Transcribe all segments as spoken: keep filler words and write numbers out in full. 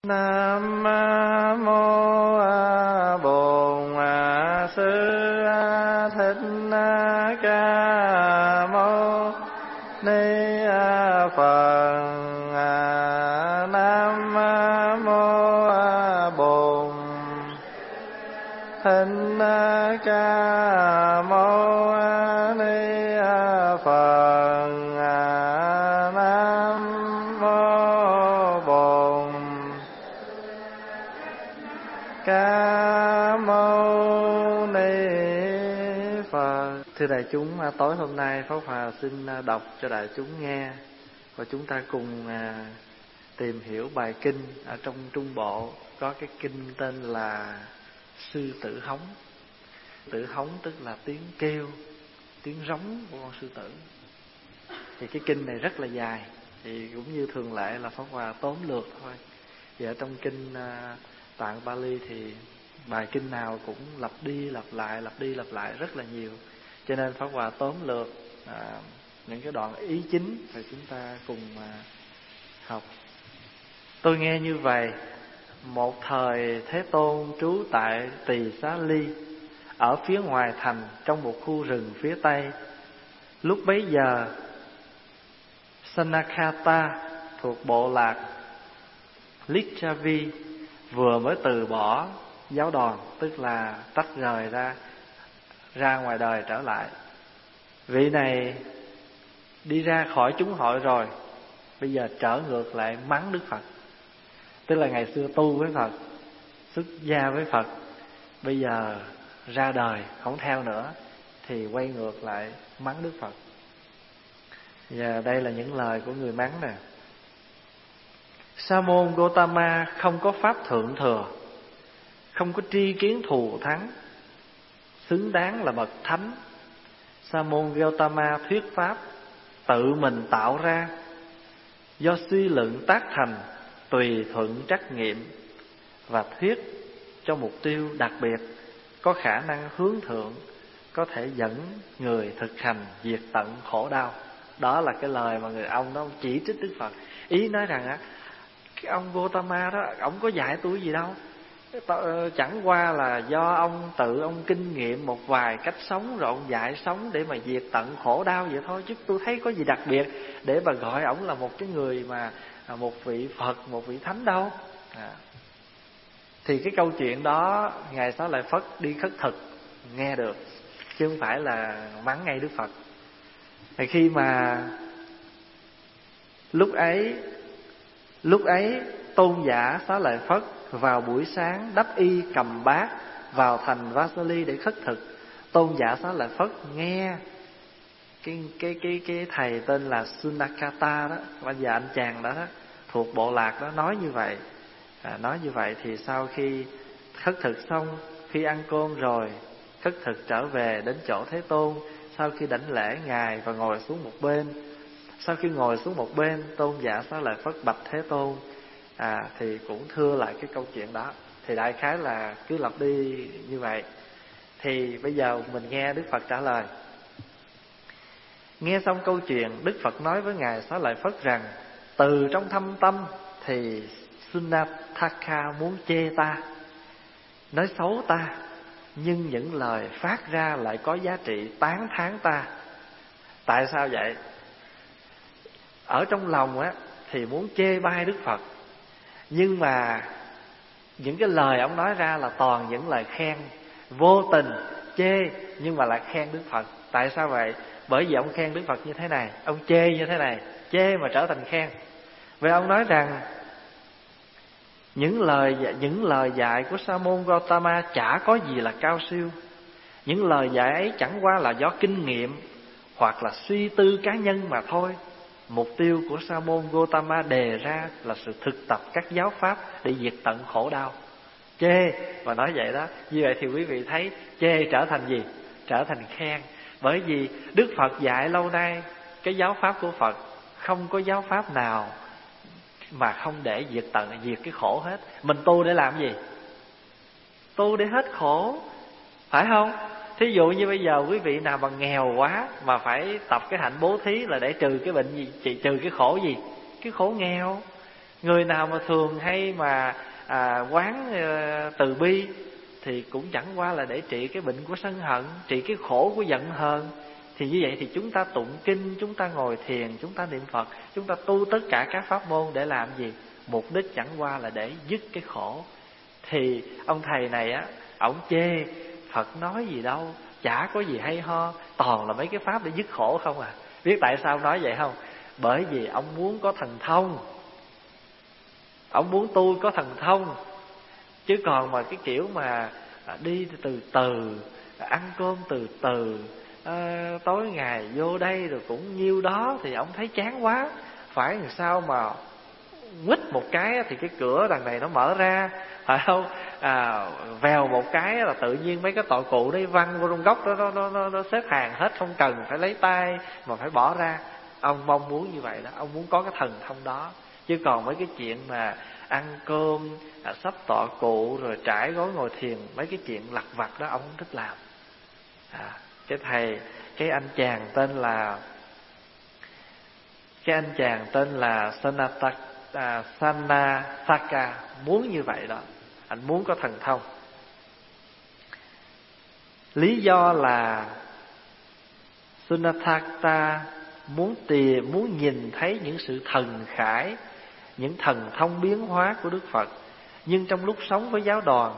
Nam mô Bổn Sư Thích Ca Mâu Ni Phật. Nam mô Bổn Thích Ca Mâu Ni Phật. Nam mô Bổn Ca Mâu Ni Phật. Thưa đại chúng, tối hôm nay Pháp Hòa xin đọc cho đại chúng nghe và chúng ta cùng tìm hiểu bài kinh. Ở trong Trung Bộ có cái kinh tên là Sư Tử Hống. Tử hống tức là tiếng kêu, tiếng rống của con sư tử. Thì cái kinh này rất là dài, thì cũng như thường lệ là Pháp Hòa tóm lược thôi. Và ở trong kinh uh, Tạng Bali thì bài kinh nào cũng lặp đi lặp lại, lặp đi lặp lại rất là nhiều. Cho nên Pháp Hòa tóm lược uh, những cái đoạn ý chính rồi chúng ta cùng uh, học. Tôi nghe như vậy: một thời Thế Tôn trú tại Tỳ Xá Ly, ở phía ngoài thành, trong một khu rừng phía tây. Lúc bấy giờ Sanakata thuộc bộ lạc Lichavi vừa mới từ bỏ giáo đoàn, tức là tách rời ra ra ngoài đời trở lại. Vị này đi ra khỏi chúng hội rồi, bây giờ trở ngược lại mắng Đức Phật. Tức là ngày xưa tu với Phật, xuất gia với Phật, bây giờ ra đời không theo nữa thì quay ngược lại mắng Đức Phật. Và đây là những lời của người mắng nè: Sa môn Gotama không có pháp thượng thừa, không có tri kiến thù thắng, xứng đáng là bậc thánh. Sa môn Gotama thuyết pháp tự mình tạo ra, do suy luận tác thành, tùy thuận trắc nghiệm, và thuyết cho mục tiêu đặc biệt, có khả năng hướng thượng, có thể dẫn người thực hành diệt tận khổ đau. Đó là cái lời mà người ông đó chỉ trích Đức Phật. Ý nói rằng á, cái ông Gotama đó, ông có dạy tôi gì đâu, chẳng qua là do ông tự ông kinh nghiệm một vài cách sống rồi ông dạy sống để mà diệt tận khổ đau vậy thôi, chứ tôi thấy có gì đặc biệt để mà gọi ổng là một cái người mà một vị Phật, một vị thánh đâu. À. Thì cái câu chuyện đó Ngài Xá Lợi Phất đi khất thực nghe được, chứ không phải là mắng ngay Đức Phật. Thì khi mà lúc ấy lúc ấy tôn giả Xá Lợi Phất vào buổi sáng đắp y cầm bát vào thành Vasali để khất thực. Tôn giả Xá Lợi Phất nghe cái cái cái cái thầy tên là Sunakata đó, bây giờ anh chàng đó, đó thuộc bộ lạc đó nói như vậy. À, nói như vậy thì sau khi khất thực xong, khi ăn cơm rồi, khất thực trở về đến chỗ Thế Tôn. Sau khi đảnh lễ Ngài và ngồi xuống một bên, sau khi ngồi xuống một bên, tôn giả Xá Lợi Phất bạch Thế Tôn. À, thì cũng thưa lại cái câu chuyện đó. Thì đại khái là cứ lặp đi như vậy. Thì bây giờ mình nghe Đức Phật trả lời. Nghe xong câu chuyện, Đức Phật nói với Ngài Xá Lợi Phất rằng: từ trong thâm tâm thì Sunataka muốn chê ta, nói xấu ta, nhưng những lời phát ra lại có giá trị tán thán ta. Tại sao vậy? Ở trong lòng á thì muốn chê bai Đức Phật, nhưng mà những cái lời ông nói ra là toàn những lời khen, vô tình chê nhưng mà lại khen Đức Phật. Tại sao vậy? Bởi vì ông khen Đức Phật như thế này, ông chê như thế này, chê mà trở thành khen. Vậy ông nói rằng những lời những lời dạy của Sa môn Gotama chả có gì là cao siêu. Những lời dạy ấy chẳng qua là do kinh nghiệm hoặc là suy tư cá nhân mà thôi. Mục tiêu của Sa môn Gotama đề ra là sự thực tập các giáo pháp để diệt tận khổ đau. Chê và nói vậy đó. Như vậy thì quý vị thấy chê trở thành gì? Trở thành khen. Bởi vì Đức Phật dạy lâu nay cái giáo pháp của Phật không có giáo pháp nào mà không để diệt tận, diệt cái khổ hết. Mình tu để làm gì? Tu để hết khổ, phải không? Thí dụ như bây giờ quý vị nào mà nghèo quá mà phải tập cái hạnh bố thí là để trừ cái bệnh gì, trừ cái khổ gì? Cái khổ nghèo. Người nào mà thường hay mà à, quán à, từ bi thì cũng chẳng qua là để trị cái bệnh của sân hận, trị cái khổ của giận hờn. Thì như vậy thì chúng ta tụng kinh, chúng ta ngồi thiền, chúng ta niệm Phật, chúng ta tu tất cả các pháp môn để làm gì? Mục đích chẳng qua là để dứt cái khổ. Thì ông thầy này á, ổng chê Phật nói gì đâu, chả có gì hay ho, toàn là mấy cái pháp để dứt khổ không à. Biết tại sao nói vậy không? Bởi vì ông muốn có thần thông, ông muốn tu có thần thông. Chứ còn mà cái kiểu mà đi từ từ, ăn cơm từ từ, à, tối ngày vô đây rồi cũng nhiêu đó thì ông thấy chán quá. Phải làm sao mà quýt một cái thì cái cửa đằng này nó mở ra, phải không? À, vèo một cái là tự nhiên mấy cái tội cụ đấy văng vô trong góc đó, nó, nó, nó, nó xếp hàng hết, không cần phải lấy tay mà phải bỏ ra. Ông mong muốn như vậy đó, ông muốn có cái thần thông đó. Chứ còn mấy cái chuyện mà ăn cơm, à, sắp tọa cụ rồi trải gối ngồi thiền, mấy cái chuyện lặt vặt đó ông không thích làm. À, cái thầy, cái anh chàng tên là cái anh chàng tên là Sanataka, à, Sanataka muốn như vậy đó, anh muốn có thần thông. Lý do là Sanataka muốn tìm, muốn nhìn thấy những sự thần khải, những thần thông biến hóa của Đức Phật. Nhưng trong lúc sống với giáo đoàn,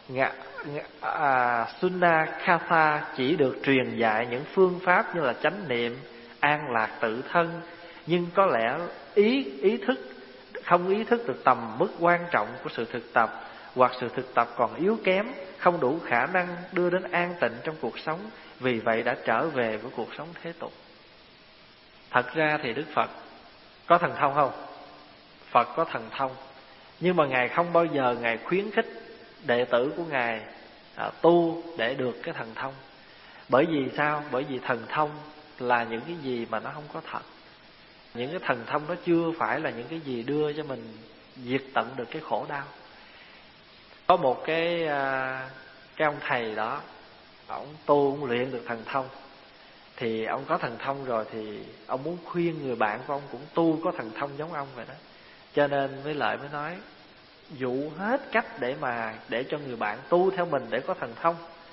à, Sunakatha chỉ được truyền dạy những phương pháp như là chánh niệm, an lạc tự thân. Nhưng có lẽ ý ý thức không ý thức được tầm mức quan trọng của sự thực tập, hoặc sự thực tập còn yếu kém, không đủ khả năng đưa đến an tịnh trong cuộc sống. Vì vậy đã trở về với cuộc sống thế tục. Thật ra thì Đức Phật có thần thông không? Phật có thần thông, nhưng mà Ngài không bao giờ Ngài khuyến khích đệ tử của Ngài à, tu để được cái thần thông. Bởi vì sao? Bởi vì thần thông là những cái gì mà nó không có thật. Những cái thần thông đó chưa phải là những cái gì đưa cho mình diệt tận được cái khổ đau. Có một cái à, cái ông thầy đó, ông tu, ông luyện được thần thông. Thì ông có thần thông rồi thì ông muốn khuyên người bạn của ông cũng tu có thần thông giống ông vậy đó. Cho nên với Lợi mới nói dụ hết cách để mà để cho người bạn tu theo mình để có thần thông.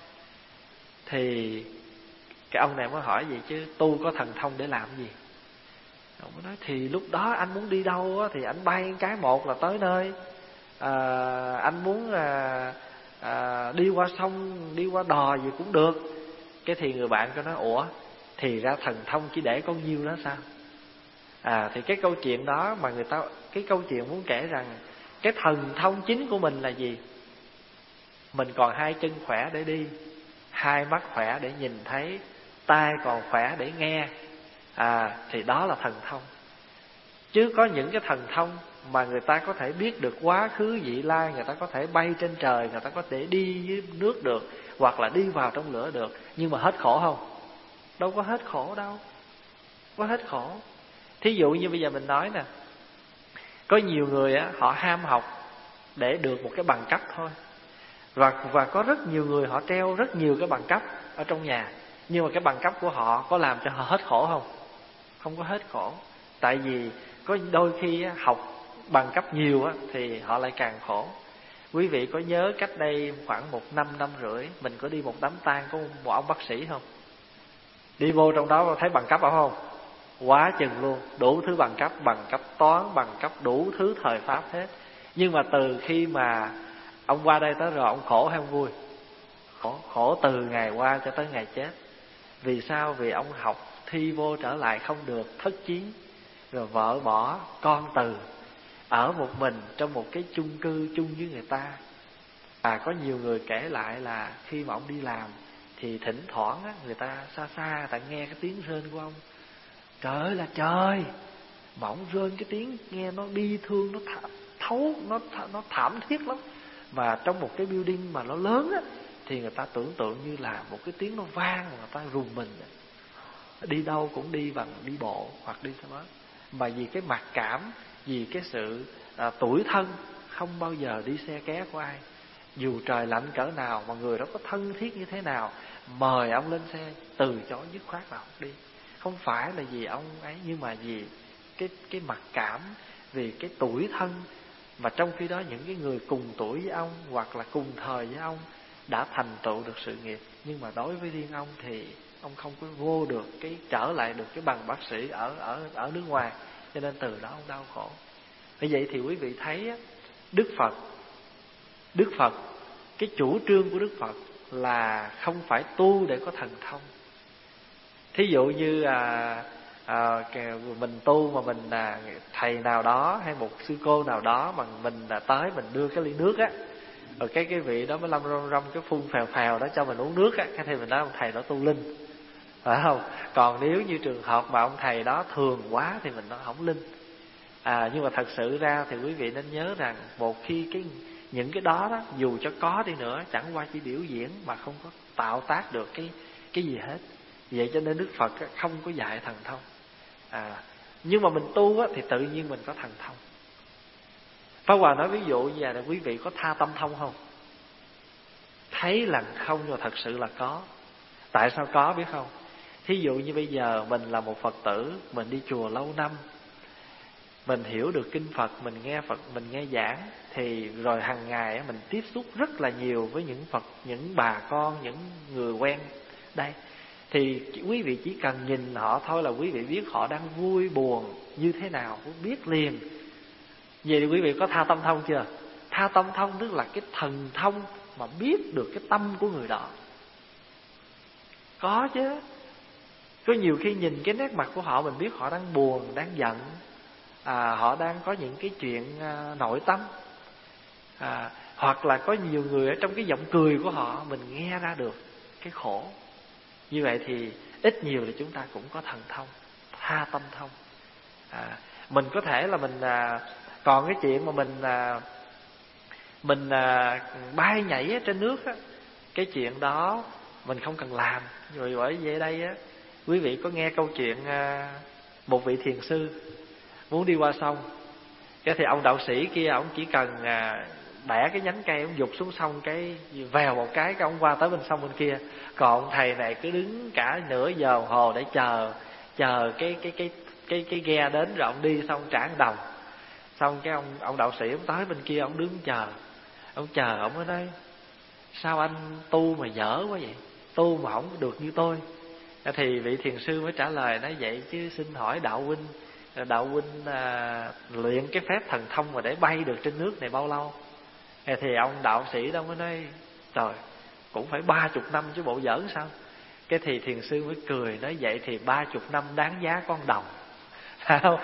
Thì cái ông này mới hỏi vậy chứ tu có thần thông để làm gì? Ông mới nói thì lúc đó anh muốn đi đâu á, thì anh bay cái một là tới nơi. à, Anh muốn à, à, đi qua sông, đi qua đò gì cũng được. Cái thì người bạn có nói ủa, thì ra thần thông chỉ để có nhiêu đó sao? À thì cái câu chuyện đó mà người ta, cái câu chuyện muốn kể rằng cái thần thông chính của mình là gì? Mình còn hai chân khỏe để đi, hai mắt khỏe để nhìn thấy, tai còn khỏe để nghe. À thì đó là thần thông. Chứ có những cái thần thông mà người ta có thể biết được quá khứ vị lai, người ta có thể bay trên trời, người ta có thể đi dưới nước được, hoặc là đi vào trong lửa được. Nhưng mà hết khổ không? Đâu có hết khổ đâu. Có hết khổ. Thí dụ như bây giờ mình nói nè, có nhiều người á, họ ham học để được một cái bằng cấp thôi. Và, và có rất nhiều người họ treo rất nhiều cái bằng cấp ở trong nhà. Nhưng mà cái bằng cấp của họ có làm cho họ hết khổ không? Không có hết khổ. Tại vì có đôi khi á, học bằng cấp nhiều á, thì họ lại càng khổ. Quý vị có nhớ cách đây khoảng một năm, năm rưỡi, mình có đi một đám tang của một ông bác sĩ không? Đi vô trong đó thấy bằng cấp không? Quá chừng luôn, đủ thứ bằng cấp, bằng cấp toán, bằng cấp đủ thứ thời pháp hết. Nhưng mà từ khi mà ông qua đây tới rồi, ông khổ hay ông vui? Khổ, khổ từ ngày qua cho tới ngày chết. Vì sao? Vì ông học thi vô trở lại không được, thất chí, rồi vợ bỏ, con từ, ở một mình trong một cái chung cư chung với người ta. Và có nhiều người kể lại là khi mà ông đi làm thì thỉnh thoảng á, người ta xa xa người ta nghe cái tiếng rên của ông. Trời ơi là trời, mà ông rên cái tiếng nghe nó bi thương, nó thả, thấu, nó nó thảm thiết lắm. Và trong một cái building mà nó lớn á, thì người ta tưởng tượng như là một cái tiếng nó vang mà người ta rùng mình. Đi đâu cũng đi bằng đi bộ hoặc đi xe máy. Mà vì cái mặc cảm, vì cái sự à, tủi thân, không bao giờ đi xe ké của ai. Dù trời lạnh cỡ nào mà người đó có thân thiết như thế nào, mời ông lên xe, từ chối dứt khoát là không đi. Không phải là vì ông ấy, nhưng mà vì cái cái mặc cảm, vì cái tuổi thân. Mà trong khi đó những cái người cùng tuổi với ông hoặc là cùng thời với ông đã thành tựu được sự nghiệp, nhưng mà đối với riêng ông thì ông không có vô được cái trở lại được cái bằng bác sĩ ở ở ở nước ngoài, cho nên từ đó ông đau khổ. Như vậy thì quý vị thấy Đức Phật Đức Phật cái chủ trương của Đức Phật là không phải tu để có thần thông. Thí dụ như à, à, mình tu mà mình à, thầy nào đó hay một sư cô nào đó mà mình à, tới mình đưa cái ly nước á, rồi cái cái vị đó mới lâm rong rong cái phun phèo phèo đó cho mình uống nước á, cái thì mình nói ông thầy đó tu linh, phải không? Còn nếu như trường hợp mà ông thầy đó thường quá thì mình nói không linh. À, nhưng mà thật sự ra thì quý vị nên nhớ rằng một khi cái những cái đó đó dù cho có đi nữa chẳng qua chỉ biểu diễn mà không có tạo tác được cái cái gì hết. Vậy cho nên Đức Phật không có dạy thần thông. À, nhưng mà mình tu á, thì tự nhiên mình có thần thông. Pháp Hòa nói ví dụ như vậy là quý vị có tha tâm thông không? Thấy là không nhưng mà thật sự là có. Tại sao có biết không? Thí dụ như bây giờ mình là một Phật tử, mình đi chùa lâu năm, mình hiểu được kinh Phật, mình nghe Phật, mình nghe giảng, thì rồi hàng ngày mình tiếp xúc rất là nhiều với những Phật, những bà con, những người quen đây. Thì quý vị chỉ cần nhìn họ thôi là quý vị biết họ đang vui buồn như thế nào, biết liền. Vậy thì quý vị có tha tâm thông chưa? Tha tâm thông tức là cái thần thông mà biết được cái tâm của người đó. Có chứ. Có nhiều khi nhìn cái nét mặt của họ mình biết họ đang buồn, đang giận, à, họ đang có những cái chuyện à, nội tâm, à, hoặc là có nhiều người ở trong cái giọng cười của họ mình nghe ra được cái khổ. Như vậy thì ít nhiều là chúng ta cũng có thần thông, tha tâm thông. À, mình có thể là mình à, còn cái chuyện mà mình à, mình à, bay nhảy ở trên nước á, cái chuyện đó mình không cần làm. Rồi bởi vậy đây á, quý vị có nghe câu chuyện à, một vị thiền sư muốn đi qua sông, cái thì ông đạo sĩ kia ông chỉ cần à, bẻ cái nhánh cây, ông giục xuống sông cái vèo một cái, cái ông qua tới bên sông bên kia. Còn ông thầy này cứ đứng cả nửa giờ đồng hồ để chờ chờ cái cái cái cái cái ghe đến rồi ông đi xong trả đồng. Xong cái ông ông đạo sĩ ông tới bên kia ông đứng chờ, ông chờ ông mới nói sao anh tu mà dở quá vậy, tu mà không được như tôi. Thì vị thiền sư mới trả lời nói vậy chứ xin hỏi đạo huynh, đạo huynh à, luyện cái phép thần thông mà để bay được trên nước này bao lâu? Thì ông đạo sĩ đó mới nói trời, cũng phải ba chục năm chứ bộ giỡn sao? Cái thì thiền sư mới cười nói vậy thì ba chục năm đáng giá con đồng. Không?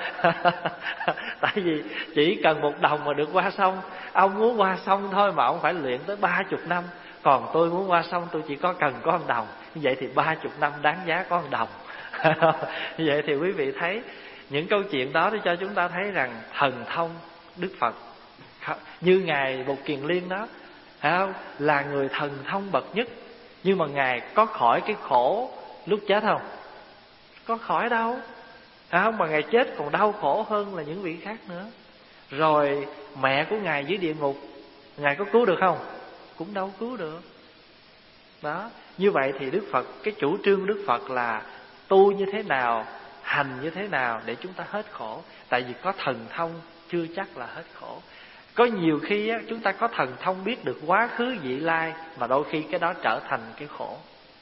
Tại vì chỉ cần một đồng mà được qua sông, ông muốn qua sông thôi mà ông phải luyện tới ba chục năm. Còn tôi muốn qua sông tôi chỉ có cần có một đồng. Như vậy thì ba chục năm đáng giá có một đồng. Như vậy thì quý vị thấy những câu chuyện đó để cho chúng ta thấy rằng thần thông Đức Phật như Ngài Bụt Kiền Liên đó, phải không? Là người thần thông bậc nhất. Nhưng mà Ngài có khỏi cái khổ lúc chết không? Có khỏi đâu, phải không? Mà Ngài chết còn đau khổ hơn là những vị khác nữa. Rồi mẹ của Ngài dưới địa ngục, Ngài có cứu được không? Cũng đâu cứu được. Đó. Như vậy thì Đức Phật, cái chủ trương Đức Phật là tu như thế nào, hành như thế nào để chúng ta hết khổ. Tại vì có thần thông chưa chắc là hết khổ. Có nhiều khi á, chúng ta có thần thông biết được quá khứ vị lai, mà đôi khi cái đó trở thành cái khổ.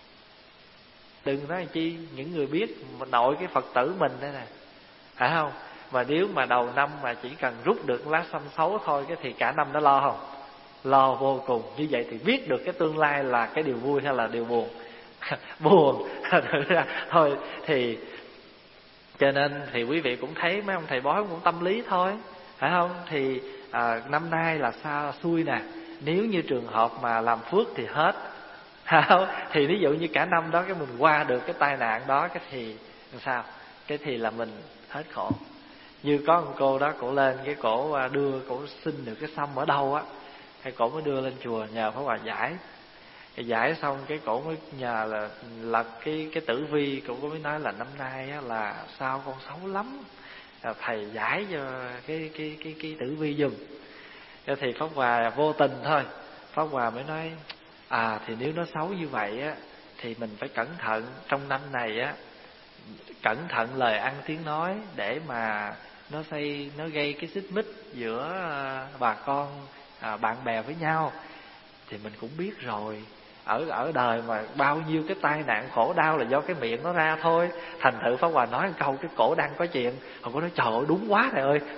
Đừng nói chi những người biết mà nội cái Phật tử mình đây nè, phải không? Mà nếu mà đầu năm mà chỉ cần rút được lá xanh xấu thôi, cái thì cả năm nó lo không? Lo vô cùng. Như vậy thì biết được cái tương lai là cái điều vui hay là điều buồn? Buồn. Thực ra thôi thì cho nên thì quý vị cũng thấy mấy ông thầy bói cũng tâm lý thôi, phải không? Thì à, năm nay là sao xui nè, nếu như trường hợp mà làm phước thì hết, phải không? Thì ví dụ như cả năm đó cái mình qua được cái tai nạn đó, cái thì làm sao? Cái thì là mình hết khổ. Như có một cô đó, cổ lên cái cổ đưa, cổ xin được cái xăm ở đâu á, hay cổ mới đưa lên chùa nhờ Pháp Hòa giải. Cái giải xong cái cổ mới nhờ là lật cái cái tử vi, cổ mới nói là năm nay á, là sao con xấu lắm, là thầy giải cho cái cái cái cái tử vi giùm. Thì Pháp Hòa vô tình thôi, Pháp Hòa mới nói à thì nếu nó xấu như vậy á thì mình phải cẩn thận trong năm này á, cẩn thận lời ăn tiếng nói để mà nó xây nó gây cái xích mích giữa bà con à, bạn bè với nhau. Thì mình cũng biết rồi, ở ở đời mà bao nhiêu cái tai nạn khổ đau là do cái miệng nó ra thôi. Thành thử Pháp Hòa nói một câu cái cổ đang có chuyện, họ có nói trời ơi đúng quá thầy ơi.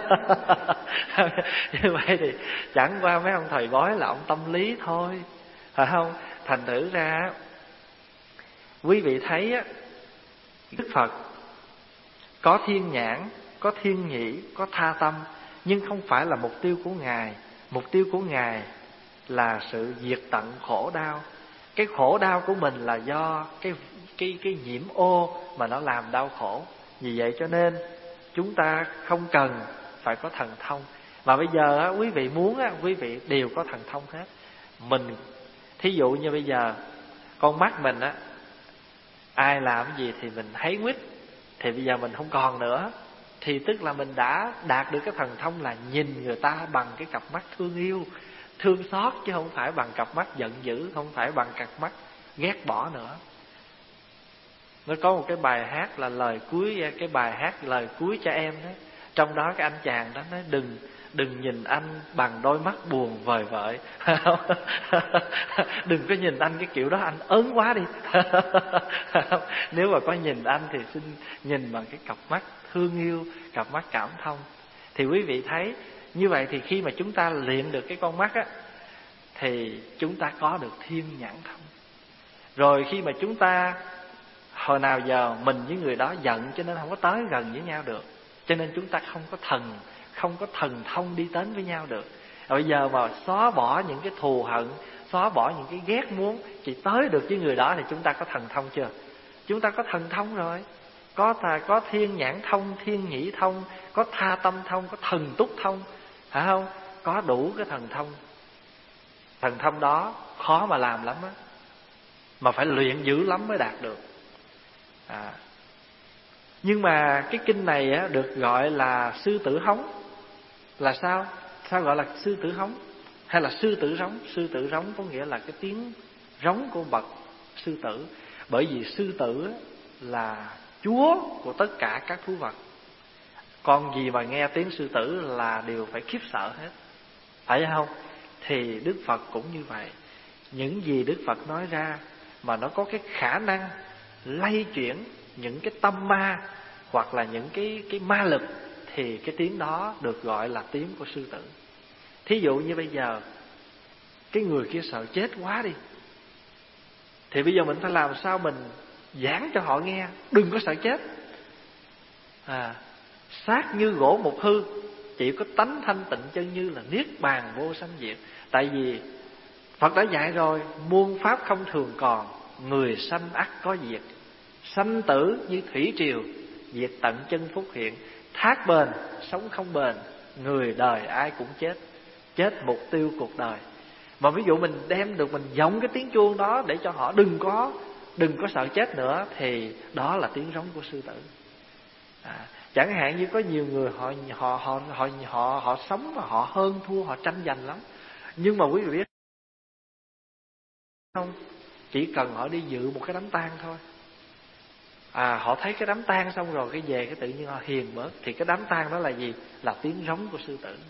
Như vậy thì chẳng qua mấy ông thầy bói là ông tâm lý thôi, phải không? Thành thử ra quý vị thấy á, Đức Phật có thiên nhãn, có thiên nhĩ, có tha tâm, nhưng không phải là mục tiêu của Ngài. Mục tiêu của Ngài là sự diệt tận khổ đau. Cái khổ đau của mình là do cái cái cái nhiễm ô mà nó làm đau khổ. Vì vậy cho nên chúng ta không cần phải có thần thông. Mà bây giờ á, quý vị muốn á, quý vị đều có thần thông hết. Mình thí dụ như bây giờ con mắt mình á, ai làm gì thì mình thấy quýt, thì bây giờ mình không còn nữa, thì tức là mình đã đạt được cái thần thông là nhìn người ta bằng cái cặp mắt thương yêu, thương xót, chứ không phải bằng cặp mắt giận dữ, không phải bằng cặp mắt ghét bỏ nữa. Nó có một cái bài hát là lời cuối, cái bài hát lời cuối cho em đó. Trong đó cái anh chàng đó nói đừng đừng nhìn anh bằng đôi mắt buồn vời vợi. Đừng có nhìn anh cái kiểu đó, anh ớn quá đi. Nếu mà có nhìn anh thì xin nhìn bằng cái cặp mắt thương yêu, cặp mắt cảm thông. Thì quý vị thấy như vậy thì khi mà chúng ta luyện được cái con mắt á, thì chúng ta có được thiên nhãn thông. Rồi khi mà chúng ta hồi nào giờ mình với người đó giận cho nên không có tới gần với nhau được, cho nên chúng ta không có thần không có thần thông đi đến với nhau được. Rồi bây giờ mà xóa bỏ những cái thù hận, xóa bỏ những cái ghét muốn, chỉ tới được với người đó thì chúng ta có thần thông chưa? Chúng ta có thần thông rồi. Có thà có thiên nhãn thông, thiên nhĩ thông, có tha tâm thông, có thần túc thông, phải không? Có đủ cái thần thông. Thần thông đó khó mà làm lắm á, mà phải luyện dữ lắm mới đạt được. À. Nhưng mà cái kinh này á, được gọi là sư tử hống. Là sao? Sao gọi là sư tử hống? Hay là sư tử rống? Sư tử rống có nghĩa là cái tiếng rống của bậc sư tử. Bởi vì sư tử là chúa của tất cả các thú vật. Con gì mà nghe tiếng sư tử là đều phải khiếp sợ hết, phải không? Thì Đức Phật cũng như vậy. Những gì Đức Phật nói ra mà nó có cái khả năng lay chuyển những cái tâm ma hoặc là những cái, cái ma lực, thì cái tiếng đó được gọi là tiếng của sư tử. Thí dụ như bây giờ cái người kia sợ chết quá đi, thì bây giờ mình phải làm sao mình giảng cho họ nghe đừng có sợ chết. À, xác như gỗ mục hư, chỉ có tánh thanh tịnh chân như là niết bàn vô sanh diệt. Tại vì Phật đã dạy rồi, muôn pháp không thường còn, người sanh ắt có diệt. Sanh tử như thủy triều, diệt tận chân phúc hiện. Thác bền, sống không bền, người đời ai cũng chết. Chết mục tiêu cuộc đời. Mà ví dụ mình đem được, mình giọng cái tiếng chuông đó để cho họ đừng có Đừng có sợ chết nữa, thì đó là tiếng rống của sư tử. À, chẳng hạn như có nhiều người họ họ họ họ họ họ sống mà họ hơn thua, họ tranh giành lắm. Nhưng mà quý vị biết không, chỉ cần họ đi dự một cái đám tang thôi, à họ thấy cái đám tang xong rồi cái về cái tự nhiên họ hiền bớt. Thì cái đám tang đó là gì? Là tiếng rống của sư tử.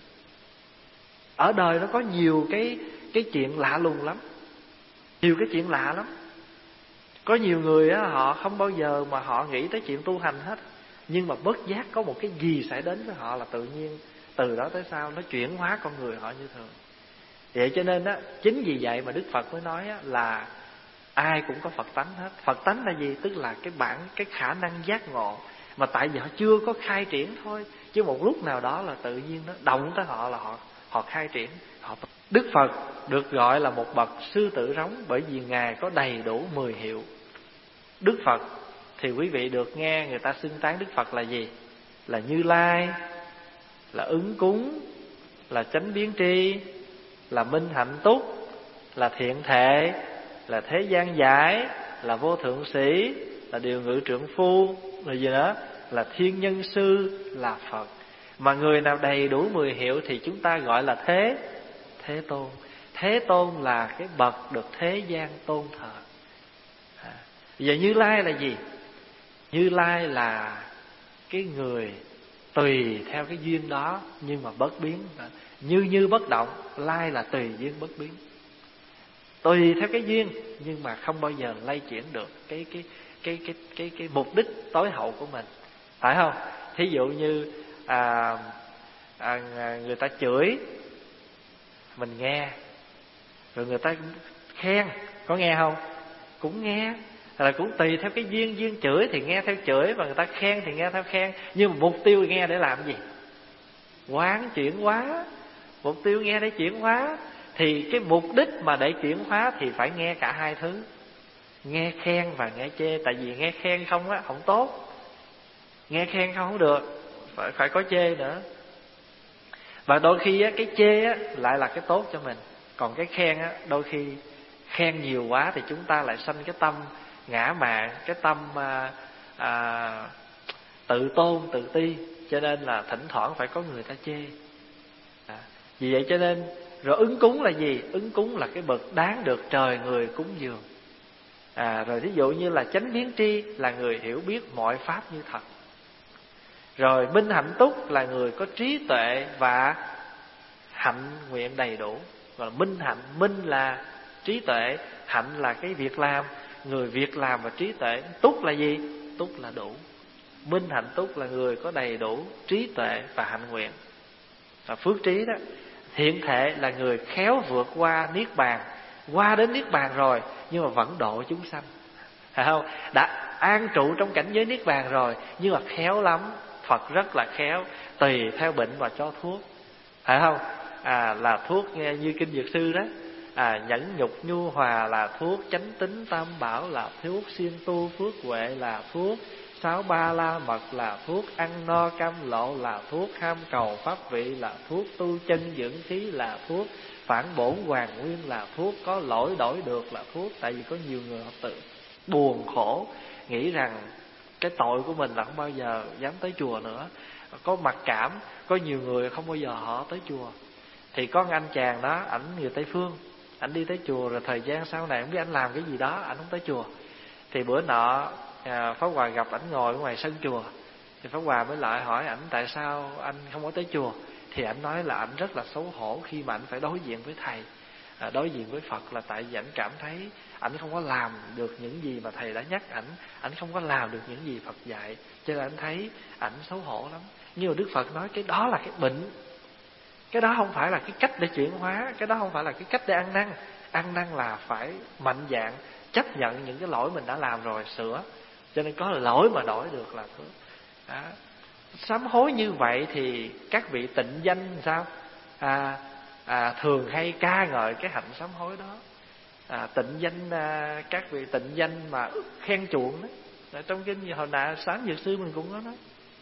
Ở đời nó có nhiều cái cái chuyện lạ lùng lắm, nhiều cái chuyện lạ lắm. Có nhiều người á, họ không bao giờ mà họ nghĩ tới chuyện tu hành hết, nhưng mà bất giác có một cái gì xảy đến với họ là tự nhiên từ đó tới sau nó chuyển hóa con người họ như thường. Vậy cho nên á, chính vì vậy mà Đức Phật mới nói á, là ai cũng có Phật tánh hết. Phật tánh là gì? Tức là cái bản, cái khả năng giác ngộ, mà tại vì họ chưa có khai triển thôi. Chứ một lúc nào đó là tự nhiên nó động tới họ là họ họ khai triển. Họ... Đức Phật được gọi là một bậc sư tử rống bởi vì Ngài có đầy đủ mười hiệu. Đức Phật thì quý vị được nghe người ta xưng tán Đức Phật là gì? Là Như Lai, là Ứng Cúng, là Chánh Biến Tri, là Minh Hạnh Túc, là Thiện Thệ, là Thế Gian Giải, là Vô Thượng Sĩ, là Điều Ngự Trượng Phu, là gì nữa? Là Thiên Nhân Sư, là Phật. Mà người nào đầy đủ mười hiệu thì chúng ta gọi là Thế Thế Tôn. Thế Tôn là cái bậc được thế gian tôn thờ. À, giờ Như Lai là gì? Như Lai là cái người tùy theo cái duyên đó nhưng mà bất biến. Như như bất động, lai là tùy duyên bất biến. Tùy theo cái duyên nhưng mà không bao giờ lay chuyển được cái cái cái cái cái cái mục đích tối hậu của mình, phải không? Thí dụ như à, à, người ta chửi mình nghe, rồi người ta khen có nghe không? Cũng nghe. Là cũng tùy theo cái duyên, duyên chửi thì nghe theo chửi, và người ta khen thì nghe theo khen. Nhưng mà mục tiêu nghe để làm gì? Quán chuyển hóa. Mục tiêu nghe để chuyển hóa. Thì cái mục đích mà để chuyển hóa thì phải nghe cả hai thứ, nghe khen và nghe chê. Tại vì nghe khen không á không tốt, nghe khen không không được, phải phải có chê nữa. Và đôi khi á, cái chê á lại là cái tốt cho mình. Còn cái khen á, đôi khi khen nhiều quá thì chúng ta lại sanh cái tâm ngã mạn, cái tâm à, à, tự tôn, tự ti. Cho nên là thỉnh thoảng phải có người ta chê. à, Vì vậy cho nên rồi ứng cúng là gì? Ứng cúng là cái bậc đáng được trời người cúng dường. à, Rồi ví dụ như là chánh biến tri là người hiểu biết mọi pháp như thật. Rồi minh hạnh túc là người có trí tuệ và hạnh nguyện đầy đủ. Và minh hạnh, minh là trí tuệ, hạnh là cái việc làm. Người việc làm và trí tuệ. Túc là gì? Túc là đủ. Minh hạnh túc là người có đầy đủ trí tuệ và hạnh nguyện. Và phước trí đó, thiện thệ là người khéo vượt qua niết bàn. Qua đến niết bàn rồi nhưng mà vẫn độ chúng sanh, phải không? Đã an trụ trong cảnh giới niết bàn rồi nhưng mà khéo lắm. Phật rất là khéo, tùy theo bệnh mà cho thuốc, phải không? À, là thuốc như kinh Dược Sư đó, à, nhẫn nhục nhu hòa là thuốc, chánh tín tam bảo là thuốc, siêng tu phước huệ là thuốc, sáu ba la mật là thuốc, ăn no cam lộ là thuốc, ham cầu pháp vị là thuốc, tu chân dưỡng khí là thuốc, phản bổn hoàn nguyên là thuốc, có lỗi đổi được là thuốc. Tại vì có nhiều người họ tự buồn khổ, nghĩ rằng cái tội của mình là không bao giờ dám tới chùa nữa, có mặc cảm. Có nhiều người không bao giờ họ tới chùa. Thì có anh chàng đó, ảnh người Tây Phương, ảnh đi tới chùa rồi thời gian sau này không biết ảnh làm cái gì đó, ảnh không tới chùa. Thì bữa nọ à, Pháp Hòa gặp ảnh ngồi ở ngoài sân chùa. Thì Pháp Hòa mới lại hỏi ảnh tại sao anh không có tới chùa. Thì ảnh nói là ảnh rất là xấu hổ khi mà ảnh phải đối diện với thầy, à, đối diện với Phật, là tại vì ảnh cảm thấy ảnh không có làm được những gì mà thầy đã nhắc ảnh, ảnh không có làm được những gì Phật dạy, cho nên ảnh thấy ảnh xấu hổ lắm. Nhưng mà Đức Phật nói cái đó là cái bệnh, cái đó không phải là cái cách để chuyển hóa, cái đó không phải là cái cách để ăn năn. Ăn năn là phải mạnh dạn chấp nhận những cái lỗi mình đã làm rồi, sửa. Cho nên có lỗi mà đổi được là phước. Đó. Sám hối như vậy thì các vị tịnh danh sao? À, à, thường hay ca ngợi cái hạnh sám hối đó. À, tịnh danh à, các vị tịnh danh mà khen chuộng đó. Ở trong kinh hồi nãy sáng Dược Sư mình cũng có nói,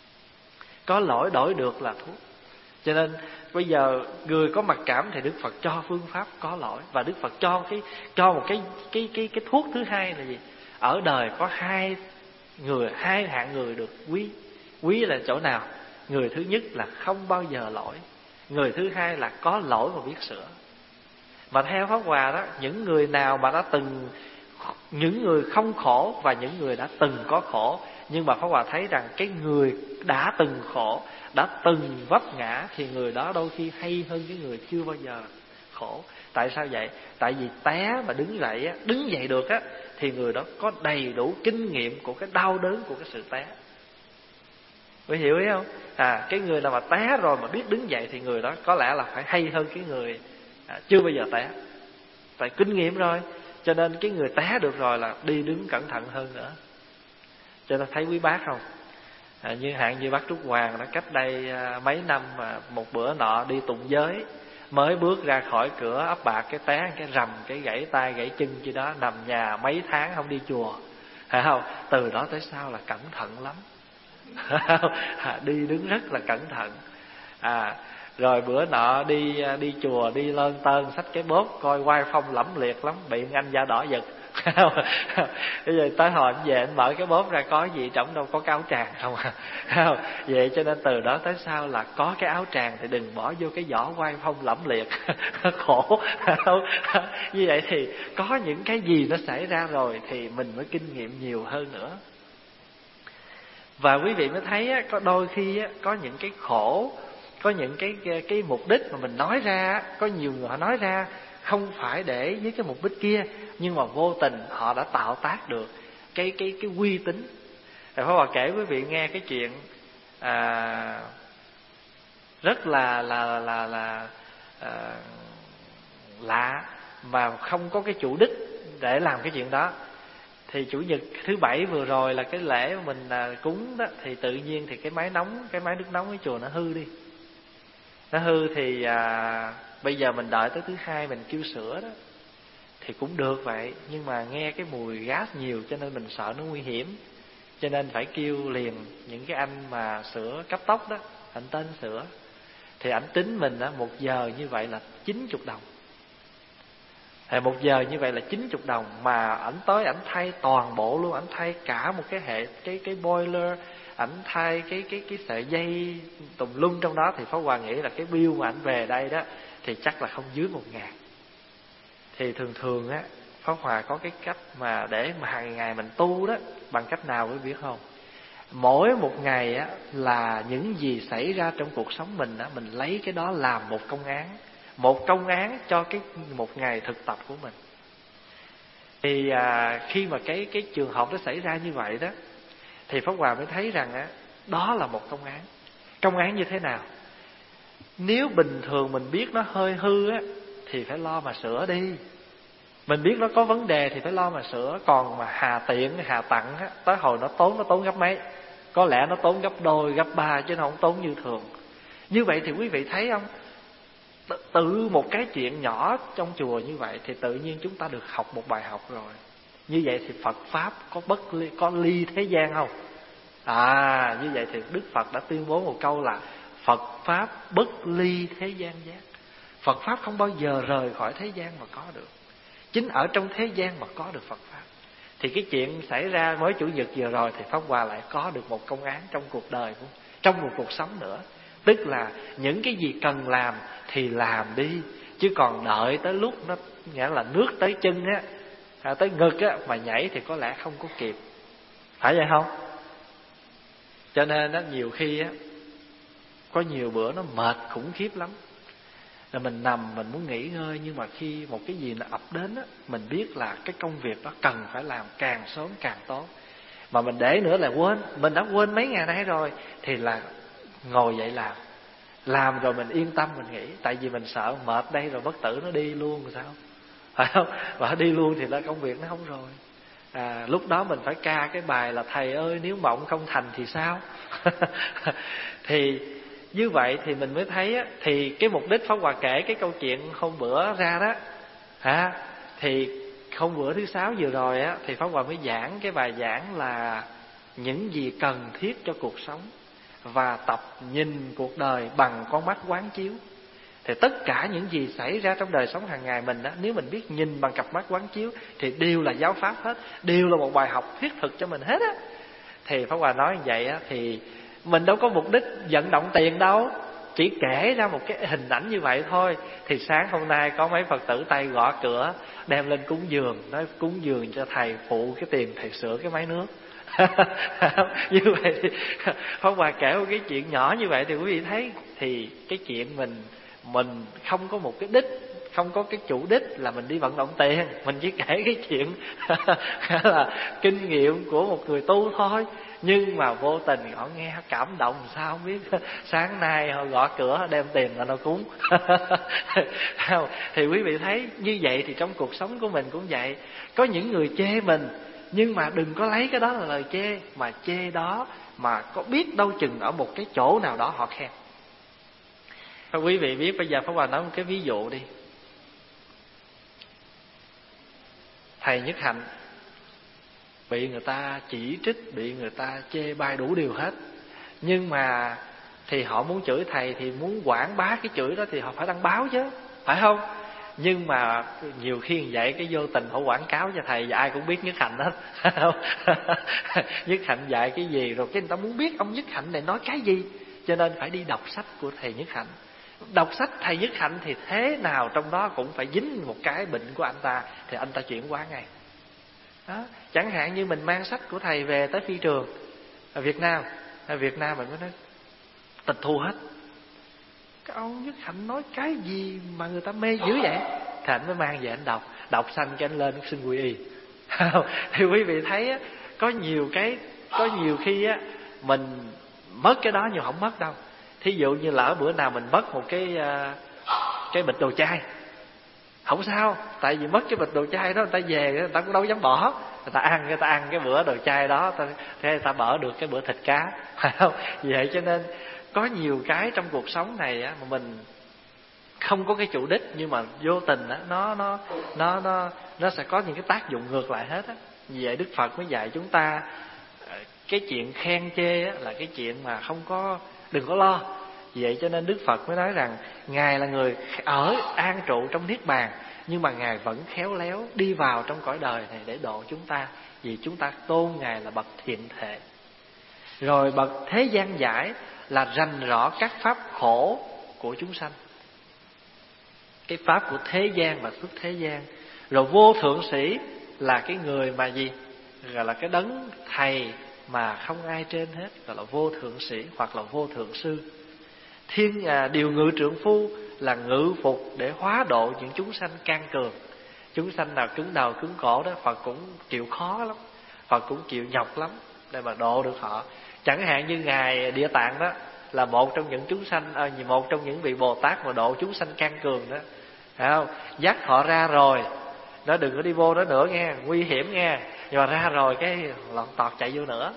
có lỗi đổi được là thuốc. Cho nên bây giờ người có mặc cảm thì Đức Phật cho phương pháp có lỗi, và Đức Phật cho cái cho một cái cái cái cái thuốc thứ hai là gì? Ở đời có hai người, hai hạng người được quý. Quý là chỗ nào? Người thứ nhất là không bao giờ lỗi, người thứ hai là có lỗi mà biết sửa. Mà theo Pháp Hòa đó, những người nào mà đã từng, những người không khổ và những người đã từng có khổ, nhưng mà Pháp Hòa thấy rằng cái người đã từng khổ, đã từng vấp ngã thì người đó đôi khi hay hơn cái người chưa bao giờ khổ. Tại sao vậy? Tại vì té mà đứng dậy á, đứng dậy được á, thì người đó có đầy đủ kinh nghiệm của cái đau đớn của cái sự té. Quý hiểu ý không? À, cái người nào mà té rồi mà biết đứng dậy thì người đó có lẽ là phải hay hơn cái người à, chưa bao giờ té. Tại kinh nghiệm rồi. Cho nên cái người té được rồi là đi đứng cẩn thận hơn nữa. Cho nên thấy quý bác không? À, như hạn như bác Trúc Hoàng đã cách đây à, mấy năm mà một bữa nọ đi tụng giới, mới bước ra khỏi cửa ấp bạc cái té cái rầm, cái gãy tay gãy chân chi đó, nằm nhà mấy tháng không đi chùa, phải không? Từ đó tới sau là cẩn thận lắm. À, đi đứng rất là cẩn thận. À, rồi bữa nọ đi đi chùa đi lơn tơn xách cái bóp coi oai phong lẫm liệt lắm, bị anh da đỏ giật. Bây giờ tới hồi anh về anh mở cái bóp ra có gì trong đâu, có cái áo tràng không à. Vậy cho nên từ đó tới sau là có cái áo tràng thì đừng bỏ vô cái vỏ oai phong lẫm liệt. Khổ. Như vậy thì có những cái gì nó xảy ra rồi thì mình mới kinh nghiệm nhiều hơn nữa. Và quý vị mới thấy á, có đôi khi á, có những cái khổ, có những cái, cái cái mục đích mà mình nói ra, có nhiều người họ nói ra không phải để với cái mục đích kia, nhưng mà vô tình họ đã tạo tác được cái cái cái uy tín. Rồi Pháp Hòa kể quý vị nghe cái chuyện à, rất là là là là à, lạ mà không có cái chủ đích để làm cái chuyện đó. Thì chủ nhật thứ bảy vừa rồi là cái lễ mà mình à, cúng đó, thì tự nhiên thì cái máy nóng, cái máy nước nóng cái chùa nó hư đi. Nó hư thì à, bây giờ mình đợi tới thứ hai mình kêu sửa đó thì cũng được vậy, nhưng mà nghe cái mùi gas nhiều cho nên mình sợ nó nguy hiểm, cho nên phải kêu liền những cái anh mà sửa cấp tốc đó, anh tên sửa. Thì ảnh tính mình á, một giờ như vậy là chín mươi đồng. Thì một giờ như vậy là chín mươi đồng, mà ảnh tới ảnh thay toàn bộ luôn, ảnh thay cả một cái hệ cái cái boiler, ảnh thay cái cái cái sợi dây tùm lum trong đó. Thì Pháp Hòa nghĩ là cái bill mà ảnh về đây đó thì chắc là không dưới một ngàn. Thì thường thường á, Pháp Hòa có cái cách mà để mà hàng ngày mình tu đó, bằng cách nào quý biết không? Mỗi một ngày á là những gì xảy ra trong cuộc sống mình á, mình lấy cái đó làm một công án, một công án cho cái một ngày thực tập của mình. Thì à, khi mà cái cái trường hợp nó xảy ra như vậy đó, thì Pháp Hòa mới thấy rằng á, đó là một công án. Công án như thế nào? Nếu bình thường mình biết nó hơi hư á, thì phải lo mà sửa đi. Mình biết nó có vấn đề thì phải lo mà sửa. Còn mà hà tiện, hà tặng á, tới hồi nó tốn, nó tốn gấp mấy. Có lẽ nó tốn gấp đôi, gấp ba, chứ nó không tốn như thường. Như vậy thì quý vị thấy không? Tự một cái chuyện nhỏ trong chùa như vậy thì tự nhiên chúng ta được học một bài học rồi. Như vậy thì Phật Pháp có bất ly, có ly thế gian không? À, như vậy thì Đức Phật đã tuyên bố một câu là Phật Pháp bất ly thế gian giác. Phật Pháp không bao giờ rời khỏi thế gian mà có được. Chính ở trong thế gian mà có được Phật Pháp. Thì cái chuyện xảy ra mới chủ nhật vừa rồi thì Pháp Hòa lại có được một công án trong cuộc đời của, trong một cuộc sống nữa. Tức là những cái gì cần làm thì làm đi, chứ còn đợi tới lúc nó nghĩa là nước tới chân á, tới ngực á mà nhảy thì có lẽ không có kịp. Phải vậy không? Cho nên á, nhiều khi á, có nhiều bữa nó mệt khủng khiếp lắm. Là mình nằm mình muốn nghỉ ngơi, nhưng mà khi một cái gì nó ập đến á, mình biết là cái công việc đó cần phải làm càng sớm càng tốt. Mà mình để nữa là quên, mình đã quên mấy ngày nay rồi, thì là ngồi dậy làm. Làm rồi mình yên tâm mình nghỉ. Tại vì mình sợ mệt đây rồi bất tử nó đi luôn rồi sao? Phải không? Và đi luôn thì là công việc nó không rồi. À, lúc đó mình phải ca cái bài là thầy ơi nếu mộng không thành thì sao? Thì như vậy thì mình mới thấy á, thì cái mục đích Pháp Hòa kể cái câu chuyện hôm bữa ra đó hả, thì hôm bữa thứ sáu vừa rồi á, thì Pháp Hòa mới giảng cái bài giảng là những gì cần thiết cho cuộc sống và tập nhìn cuộc đời bằng con mắt quán chiếu. Thì tất cả những gì xảy ra trong đời sống hàng ngày mình á, nếu mình biết nhìn bằng cặp mắt quán chiếu thì đều là giáo pháp hết, đều là một bài học thiết thực cho mình hết á. Thì Pháp Hòa nói như vậy á, thì mình đâu có mục đích vận động tiền đâu, chỉ kể ra một cái hình ảnh như vậy thôi. Thì sáng hôm nay có mấy Phật tử tay gõ cửa đem lên cúng dường, nói cúng dường cho thầy phụ cái tiền thầy sửa cái máy nước. Như vậy thì Pháp Hòa kể một cái chuyện nhỏ như vậy thì quý vị thấy, thì cái chuyện mình mình không có một cái đích, không có cái chủ đích là mình đi vận động tiền, mình chỉ kể cái chuyện là kinh nghiệm của một người tu thôi. Nhưng mà vô tình họ nghe cảm động sao không biết. Sáng nay họ gõ cửa đem tiền là nó cúng. Thì quý vị thấy như vậy thì trong cuộc sống của mình cũng vậy. Có những người chê mình, nhưng mà đừng có lấy cái đó là lời chê, mà chê đó mà có biết đâu chừng ở một cái chỗ nào đó họ khen. Và quý vị biết bây giờ Pháp Hòa nói một cái ví dụ đi. Thầy Nhất Hạnh bị người ta chỉ trích, bị người ta chê bai đủ điều hết. Nhưng mà thì họ muốn chửi thầy, thì muốn quảng bá cái chửi đó thì họ phải đăng báo chứ, phải không? Nhưng mà nhiều khi như vậy cái vô tình họ quảng cáo cho thầy, và ai cũng biết Nhất Hạnh hết. Nhất Hạnh dạy cái gì rồi cái người ta muốn biết ông Nhất Hạnh này nói cái gì, cho nên phải đi đọc sách của thầy Nhất Hạnh. Đọc sách thầy Nhất Hạnh thì thế nào trong đó cũng phải dính một cái bệnh của anh ta, thì anh ta chuyển hóa ngay đó. Chẳng hạn như mình mang sách của thầy về tới phi trường, Ở Việt Nam, ở Việt Nam mình mới nói tịch thu hết. Cái ông Nhất Hạnh nói cái gì mà người ta mê dữ vậy? Thì anh mới mang về anh đọc, đọc xong cái anh lên xin quy y. Thì quý vị thấy á, có nhiều cái, có nhiều khi á mình mất cái đó nhưng không mất đâu. Thí dụ như lỡ bữa nào mình mất một cái cái bịch đồ chai, không sao, tại vì mất cái bịch đồ chai đó, người ta về người ta cũng đâu dám bỏ, người ta ăn, người ta ăn cái bữa đồ chai đó, thế người ta bỏ được cái bữa thịt cá, phải không? Vậy cho nên có nhiều cái trong cuộc sống này á mà mình không có cái chủ đích, nhưng mà vô tình á nó nó nó nó nó sẽ có những cái tác dụng ngược lại hết á. Vì vậy Đức Phật mới dạy chúng ta cái chuyện khen chê á là cái chuyện mà không có, đừng có lo. Vậy cho nên Đức Phật mới nói rằng Ngài là người ở an trụ trong niết bàn, nhưng mà Ngài vẫn khéo léo đi vào trong cõi đời này để độ chúng ta, vì chúng ta tôn Ngài là bậc thiện thể. Rồi bậc thế gian giải là rành rõ các pháp khổ của chúng sanh, cái pháp của thế gian và xuất thế gian. Rồi vô thượng sĩ là cái người mà gì, gọi là cái đấng thầy mà không ai trên hết, gọi là vô thượng sĩ hoặc là vô thượng sư. Thiên à, điều ngự trượng phu là ngự phục để hóa độ những chúng sanh can cường. Chúng sanh nào cứng đầu cứng cổ đó, Phật cũng chịu khó lắm, Phật cũng chịu nhọc lắm để mà độ được họ. Chẳng hạn như Ngài Địa Tạng đó là một trong những chúng sanh, à, một trong những vị Bồ Tát mà độ chúng sanh can cường đó, phải không? Dắt họ ra rồi, nó đừng có đi vô đó nữa nghe, nguy hiểm nghe. Nhưng mà ra rồi cái lọn tọt chạy vô nữa.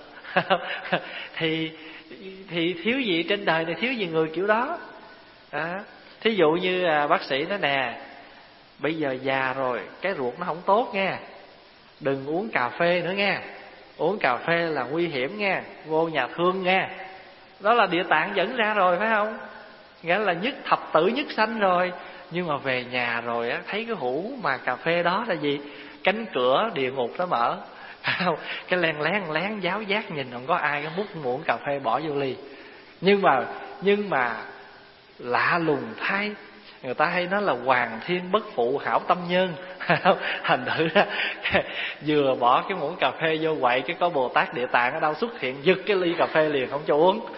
thì thì thiếu gì trên đời này, thiếu gì người kiểu đó. À, thí dụ như à, bác sĩ nói nè, bây giờ già rồi cái ruột nó không tốt nghe, đừng uống cà phê nữa nghe, uống cà phê là nguy hiểm nghe, vô nhà thương nghe. Đó là Địa Tạng dẫn ra rồi, phải không? Nghĩa là nhất thập tử nhất sanh rồi. Nhưng mà về nhà rồi á, thấy cái hũ mà cà phê đó là gì? Cánh cửa địa ngục nó mở. Cái len lén lén giáo giác nhìn không có ai, cái múc muỗng cà phê bỏ vô ly. Nhưng mà nhưng mà lạ lùng thay, người ta hay nói là hoàng thiên bất phụ hảo tâm nhân. Thành thử ra vừa bỏ cái muỗng cà phê vô quậy, cái có Bồ Tát Địa Tạng ở đâu xuất hiện giật cái ly cà phê liền, không cho uống.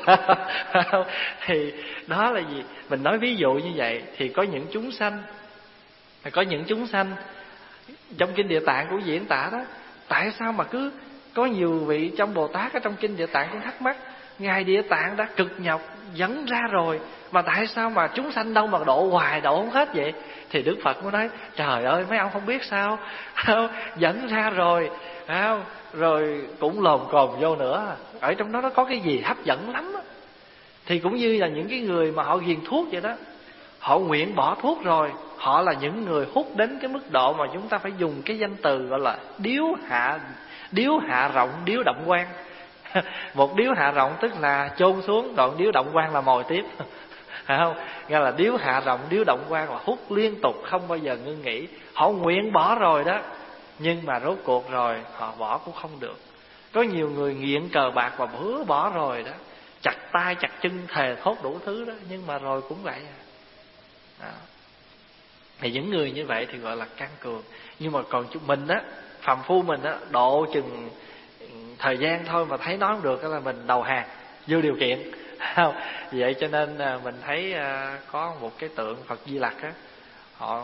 Thì đó là gì? Mình nói ví dụ như vậy. Thì có những chúng sanh, có những chúng sanh trong kinh Địa Tạng cũng diễn tả đó. Tại sao mà cứ có nhiều vị trong Bồ Tát ở trong kinh Địa Tạng cũng thắc mắc, Ngài Địa Tạng đã cực nhọc dẫn ra rồi, mà tại sao mà chúng sanh đâu mà độ hoài độ không hết vậy? Thì Đức Phật mới nói, trời ơi mấy ông không biết sao, dẫn ra rồi, rồi cũng lồm cồm vô nữa. Ở trong đó nó có cái gì hấp dẫn lắm đó. Thì cũng như là những cái người mà họ ghiền thuốc vậy đó, họ nguyện bỏ thuốc rồi, họ là những người hút đến cái mức độ mà chúng ta phải dùng cái danh từ gọi là điếu hạ điếu hạ rộng, điếu động quan. Một điếu hạ rộng tức là chôn xuống, đoạn điếu động quan là mồi tiếp. Phải không? Nghe là điếu hạ rộng, điếu động quan là hút liên tục không bao giờ ngưng nghỉ. Họ nguyện bỏ rồi đó, nhưng mà rốt cuộc rồi họ bỏ cũng không được. Có nhiều người nghiện cờ bạc và bữa bỏ rồi đó, chặt tay chặt chân thề thốt đủ thứ đó, nhưng mà rồi cũng vậy à. Đó. Thì những người như vậy thì gọi là can cường. Nhưng mà còn chúng mình á, phàm phu mình á, độ chừng thời gian thôi mà thấy nói không được là mình đầu hàng vô điều kiện. Vậy cho nên mình thấy có một cái tượng Phật Di Lặc á, họ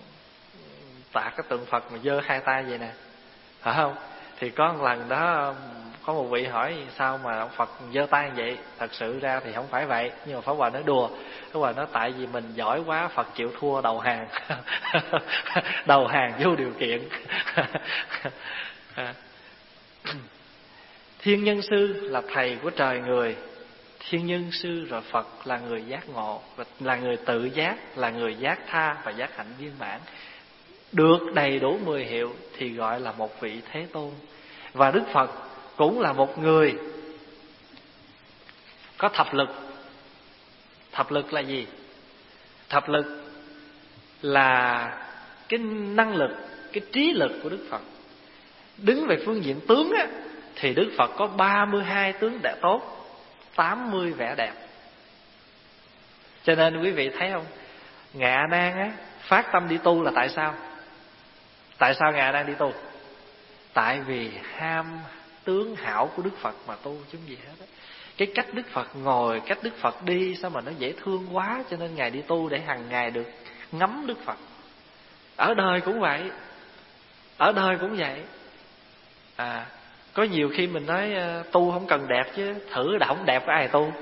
tạ cái tượng Phật mà giơ hai tay vậy nè, phải không? Thì có một lần đó có một vị hỏi sao mà ông Phật giơ tay vậy? Thật sự ra thì không phải vậy, nhưng mà Pháp Hòa nói đùa. Pháp Hòa nói tại vì mình giỏi quá, Phật chịu thua đầu hàng. Đầu hàng vô điều kiện. Thiên Nhân Sư là thầy của trời người. Thiên Nhân Sư rồi Phật là người giác ngộ, là người tự giác, là người giác tha và giác hạnh viên mãn. Được đầy đủ mười hiệu thì gọi là một vị Thế Tôn. Và Đức Phật cũng là một người có thập lực. Thập lực là gì? Thập lực là cái năng lực, cái trí lực của Đức Phật. Đứng về phương diện tướng á, thì Đức Phật có ba mươi hai tướng đẹp tốt, tám mươi vẻ đẹp. Cho nên quý vị thấy không, Ngài A Nan á, phát tâm đi tu là tại sao? Tại sao Ngài A Nan đi tu? Tại vì ham tướng hảo của Đức Phật mà tu chứ không gì hết á. Cái cách Đức Phật ngồi, cách Đức Phật đi sao mà nó dễ thương quá, cho nên Ngài đi tu để hàng ngày được ngắm Đức Phật. Ở đời cũng vậy, ở đời cũng vậy. À, có nhiều khi mình nói tu không cần đẹp chứ, thử đã không đẹp có ai tu.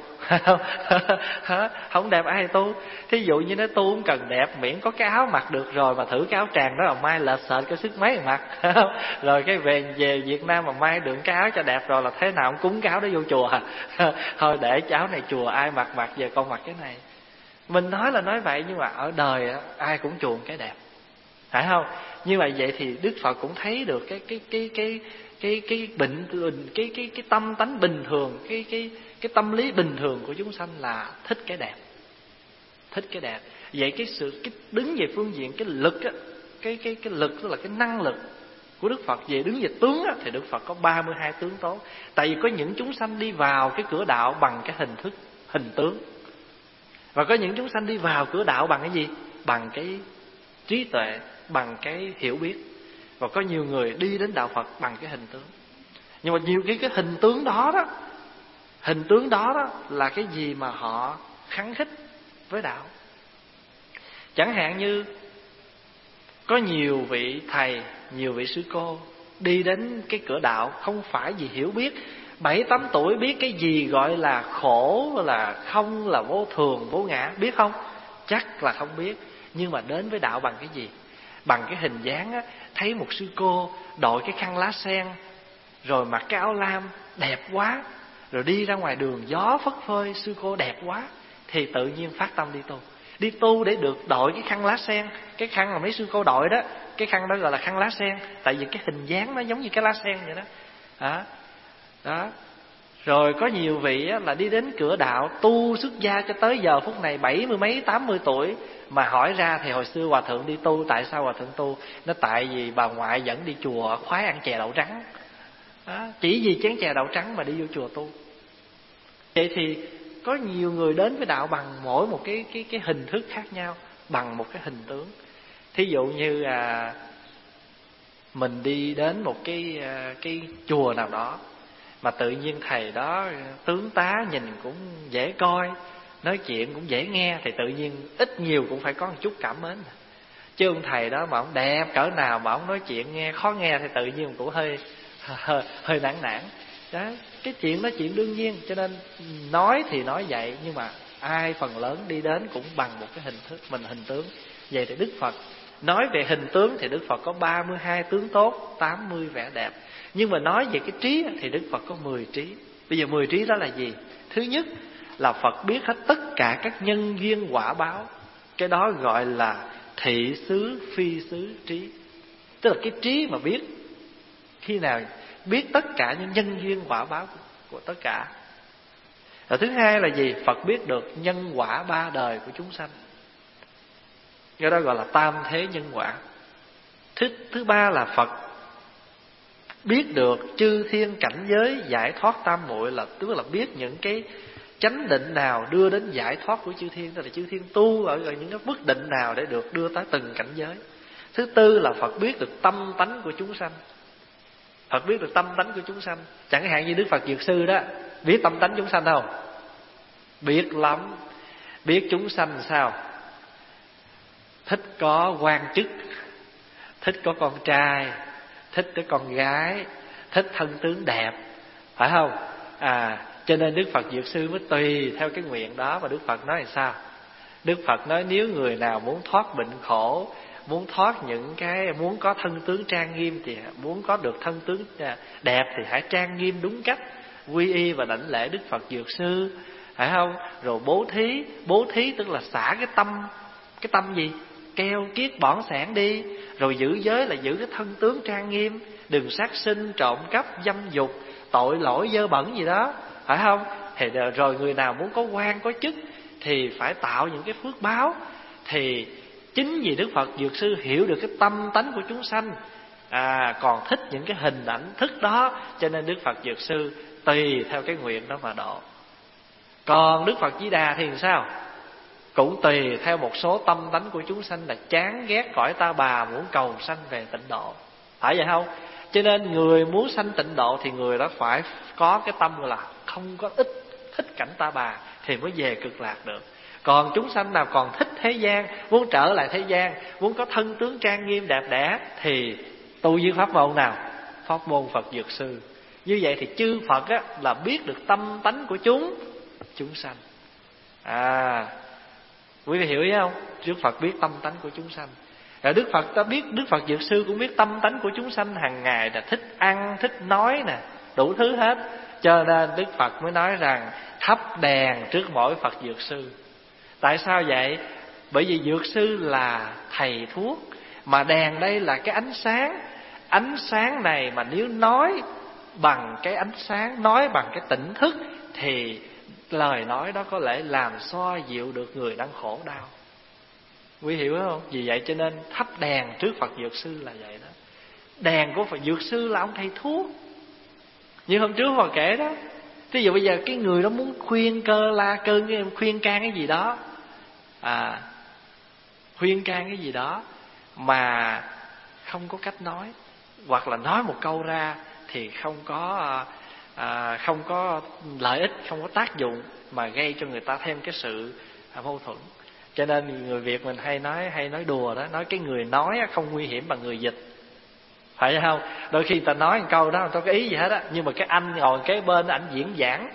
Không đẹp ai tu. Thí dụ như nói tu không cần đẹp, miễn có cái áo mặc được rồi, mà thử cái áo tràng đó mà mai lệch sệt cái sức mấy mặc. Rồi cái về về Việt Nam mà mai đựng cái áo cho đẹp rồi là thế nào cũng cúng cái áo đó vô chùa. Thôi để cái áo này chùa ai mặc mặc, về con mặc cái này. Mình nói là nói vậy, nhưng mà ở đời ai cũng chuộng cái đẹp, phải không? Như vậy vậy thì Đức Phật cũng thấy được cái cái cái cái cái cái bệnh cái cái cái tâm tánh bình thường, cái cái cái tâm lý bình thường của chúng sanh là thích cái đẹp, thích cái đẹp. Vậy cái sự cái đứng về phương diện cái lực á, cái cái cái lực tức là cái năng lực của Đức Phật về đứng về tướng á, thì Đức Phật có ba mươi hai tướng tốt. Tại vì có những chúng sanh đi vào cái cửa đạo bằng cái hình thức hình tướng, và có những chúng sanh đi vào cửa đạo bằng cái gì? Bằng cái trí tuệ, bằng cái hiểu biết. Và có nhiều người đi đến đạo Phật bằng cái hình tướng. Nhưng mà nhiều cái cái hình tướng đó đó, hình tướng đó đó là cái gì mà họ khăng khít với đạo. Chẳng hạn như có nhiều vị thầy, nhiều vị sư cô đi đến cái cửa đạo không phải vì hiểu biết, bảy tám tuổi biết cái gì gọi là khổ, là không, là vô thường, vô ngã, biết không? Chắc là không biết. Nhưng mà đến với đạo bằng cái gì? Bằng cái hình dáng á, thấy một sư cô đội cái khăn lá sen, rồi mặc cái áo lam đẹp quá, rồi đi ra ngoài đường gió phất phơi, sư cô đẹp quá, thì tự nhiên phát tâm đi tu. Đi tu để được đội cái khăn lá sen. Cái khăn mà mấy sư cô đội đó, cái khăn đó gọi là khăn lá sen, tại vì cái hình dáng nó giống như cái lá sen vậy đó. Đó, đó. Rồi có nhiều vị á, là đi đến cửa đạo tu xuất gia cho tới giờ phút này bảy mươi mấy, tám mươi tuổi, mà hỏi ra thì hồi xưa hòa thượng đi tu, tại sao hòa thượng tu? Nó tại vì bà ngoại dẫn đi chùa khoái ăn chè đậu trắng. Đó, chỉ vì chén chè đậu trắng mà đi vô chùa tu. Vậy thì có nhiều người đến với đạo bằng mỗi một cái cái cái hình thức khác nhau, bằng một cái hình tướng. Thí dụ như à, mình đi đến một cái à, cái chùa nào đó mà tự nhiên thầy đó tướng tá nhìn cũng dễ coi, nói chuyện cũng dễ nghe, thì tự nhiên ít nhiều cũng phải có một chút cảm mến. Chứ ông thầy đó mà ông đẹp cỡ nào mà ông nói chuyện nghe khó nghe thì tự nhiên cũng hơi hơi, hơi nản nản. Đó, cái chuyện đó chuyện đương nhiên. Cho nên nói thì nói vậy, nhưng mà ai phần lớn đi đến cũng bằng một cái hình thức, mình hình tướng. Vậy thì Đức Phật nói về hình tướng thì Đức Phật có ba mươi hai tướng tốt, tám mươi vẻ đẹp. Nhưng mà nói về cái trí thì Đức Phật có mười trí. Bây giờ mười trí đó là gì? Thứ nhất là Phật biết hết tất cả các nhân duyên quả báo. Cái đó gọi là thị xứ phi xứ trí. Tức là cái trí mà biết khi nào biết tất cả những nhân duyên quả báo của, của tất cả. Rồi thứ hai là gì? Phật biết được nhân quả ba đời của chúng sanh. Cái đó gọi là tam thế nhân quả. Thứ, thứ ba là Phật biết được chư thiên cảnh giới giải thoát tam muội, là tức là biết những cái chánh định nào đưa đến giải thoát của chư thiên, tức là chư thiên tu ở những cái mức định nào để được đưa tới từng cảnh giới. Thứ tư là Phật biết được tâm tánh của chúng sanh. Phật biết được tâm tánh của chúng sanh. Chẳng hạn như Đức Phật Dược Sư đó, biết tâm tánh chúng sanh không? Biết lắm. Biết chúng sanh sao? Thích có quan chức, thích có con trai, thích có con gái, thích thân tướng đẹp, phải không? À, cho nên Đức Phật Dược Sư mới tùy theo cái nguyện đó. Và Đức Phật nói là sao? Đức Phật nói nếu người nào muốn thoát bệnh khổ, muốn thoát những cái, muốn có thân tướng trang nghiêm, thì muốn có được thân tướng đẹp thì hãy trang nghiêm đúng cách, quy y và đảnh lễ Đức Phật Dược Sư, phải không? Rồi bố thí, bố thí tức là xả cái tâm, cái tâm gì? Keo kiết bỏng sẻn đi. Rồi giữ giới là giữ cái thân tướng trang nghiêm, đừng sát sinh, trộm cắp, dâm dục, tội lỗi dơ bẩn gì đó, phải không? Thì rồi người nào muốn có quan có chức thì phải tạo những cái phước báo. Thì chính vì Đức Phật Dược Sư hiểu được cái tâm tánh của chúng sanh, à, còn thích những cái hình ảnh thức đó, cho nên Đức Phật Dược Sư tùy theo cái nguyện đó mà độ. Còn Đức Phật Di Đà thì sao? Cũng tùy theo một số tâm tánh của chúng sanh là chán ghét cõi ta bà, muốn cầu sanh về tịnh độ, phải vậy không? Cho nên người muốn sanh tịnh độ thì người đó phải có cái tâm gọi là không có ít thích cảnh ta bà thì mới về cực lạc được. Còn chúng sanh nào còn thích thế gian, muốn trở lại thế gian, muốn có thân tướng trang nghiêm đẹp đẽ thì tu với pháp môn nào? Pháp môn Phật Dược Sư. Như vậy thì chư Phật á, là biết được tâm tánh của chúng chúng sanh. À, quý vị hiểu ý không? Đức Phật biết tâm tánh của chúng sanh. Rồi Đức Phật ta biết, Đức Phật Dược Sư cũng biết tâm tánh của chúng sanh hàng ngày là thích ăn, thích nói nè, đủ thứ hết. Cho nên Đức Phật mới nói rằng thắp đèn trước mỗi Phật Dược Sư. Tại sao vậy? Bởi vì Dược Sư là thầy thuốc, mà đèn đây là cái ánh sáng. Ánh sáng này mà nếu nói bằng cái ánh sáng, nói bằng cái tỉnh thức thì lời nói đó có thể làm xoa dịu được người đang khổ đau. Quý hiểu không? Vì vậy cho nên thắp đèn trước Phật Dược Sư là vậy đó. Đèn của Phật Dược Sư là ông thầy thuốc. Như hôm trước Phật kể đó, ví dụ bây giờ cái người đó muốn khuyên cơ la cơ khuyên can cái gì đó, à, khuyên can cái gì đó mà không có cách nói, hoặc là nói một câu ra thì không có à, không có lợi ích, không có tác dụng, mà gây cho người ta thêm cái sự à, mâu thuẫn. Cho nên người Việt mình hay nói hay nói đùa đó, nói cái người nói không nguy hiểm bằng người dịch, phải không? Đôi khi ta nói một câu đó không có cái ý gì hết á, nhưng mà cái anh ngồi kế bên ảnh diễn giảng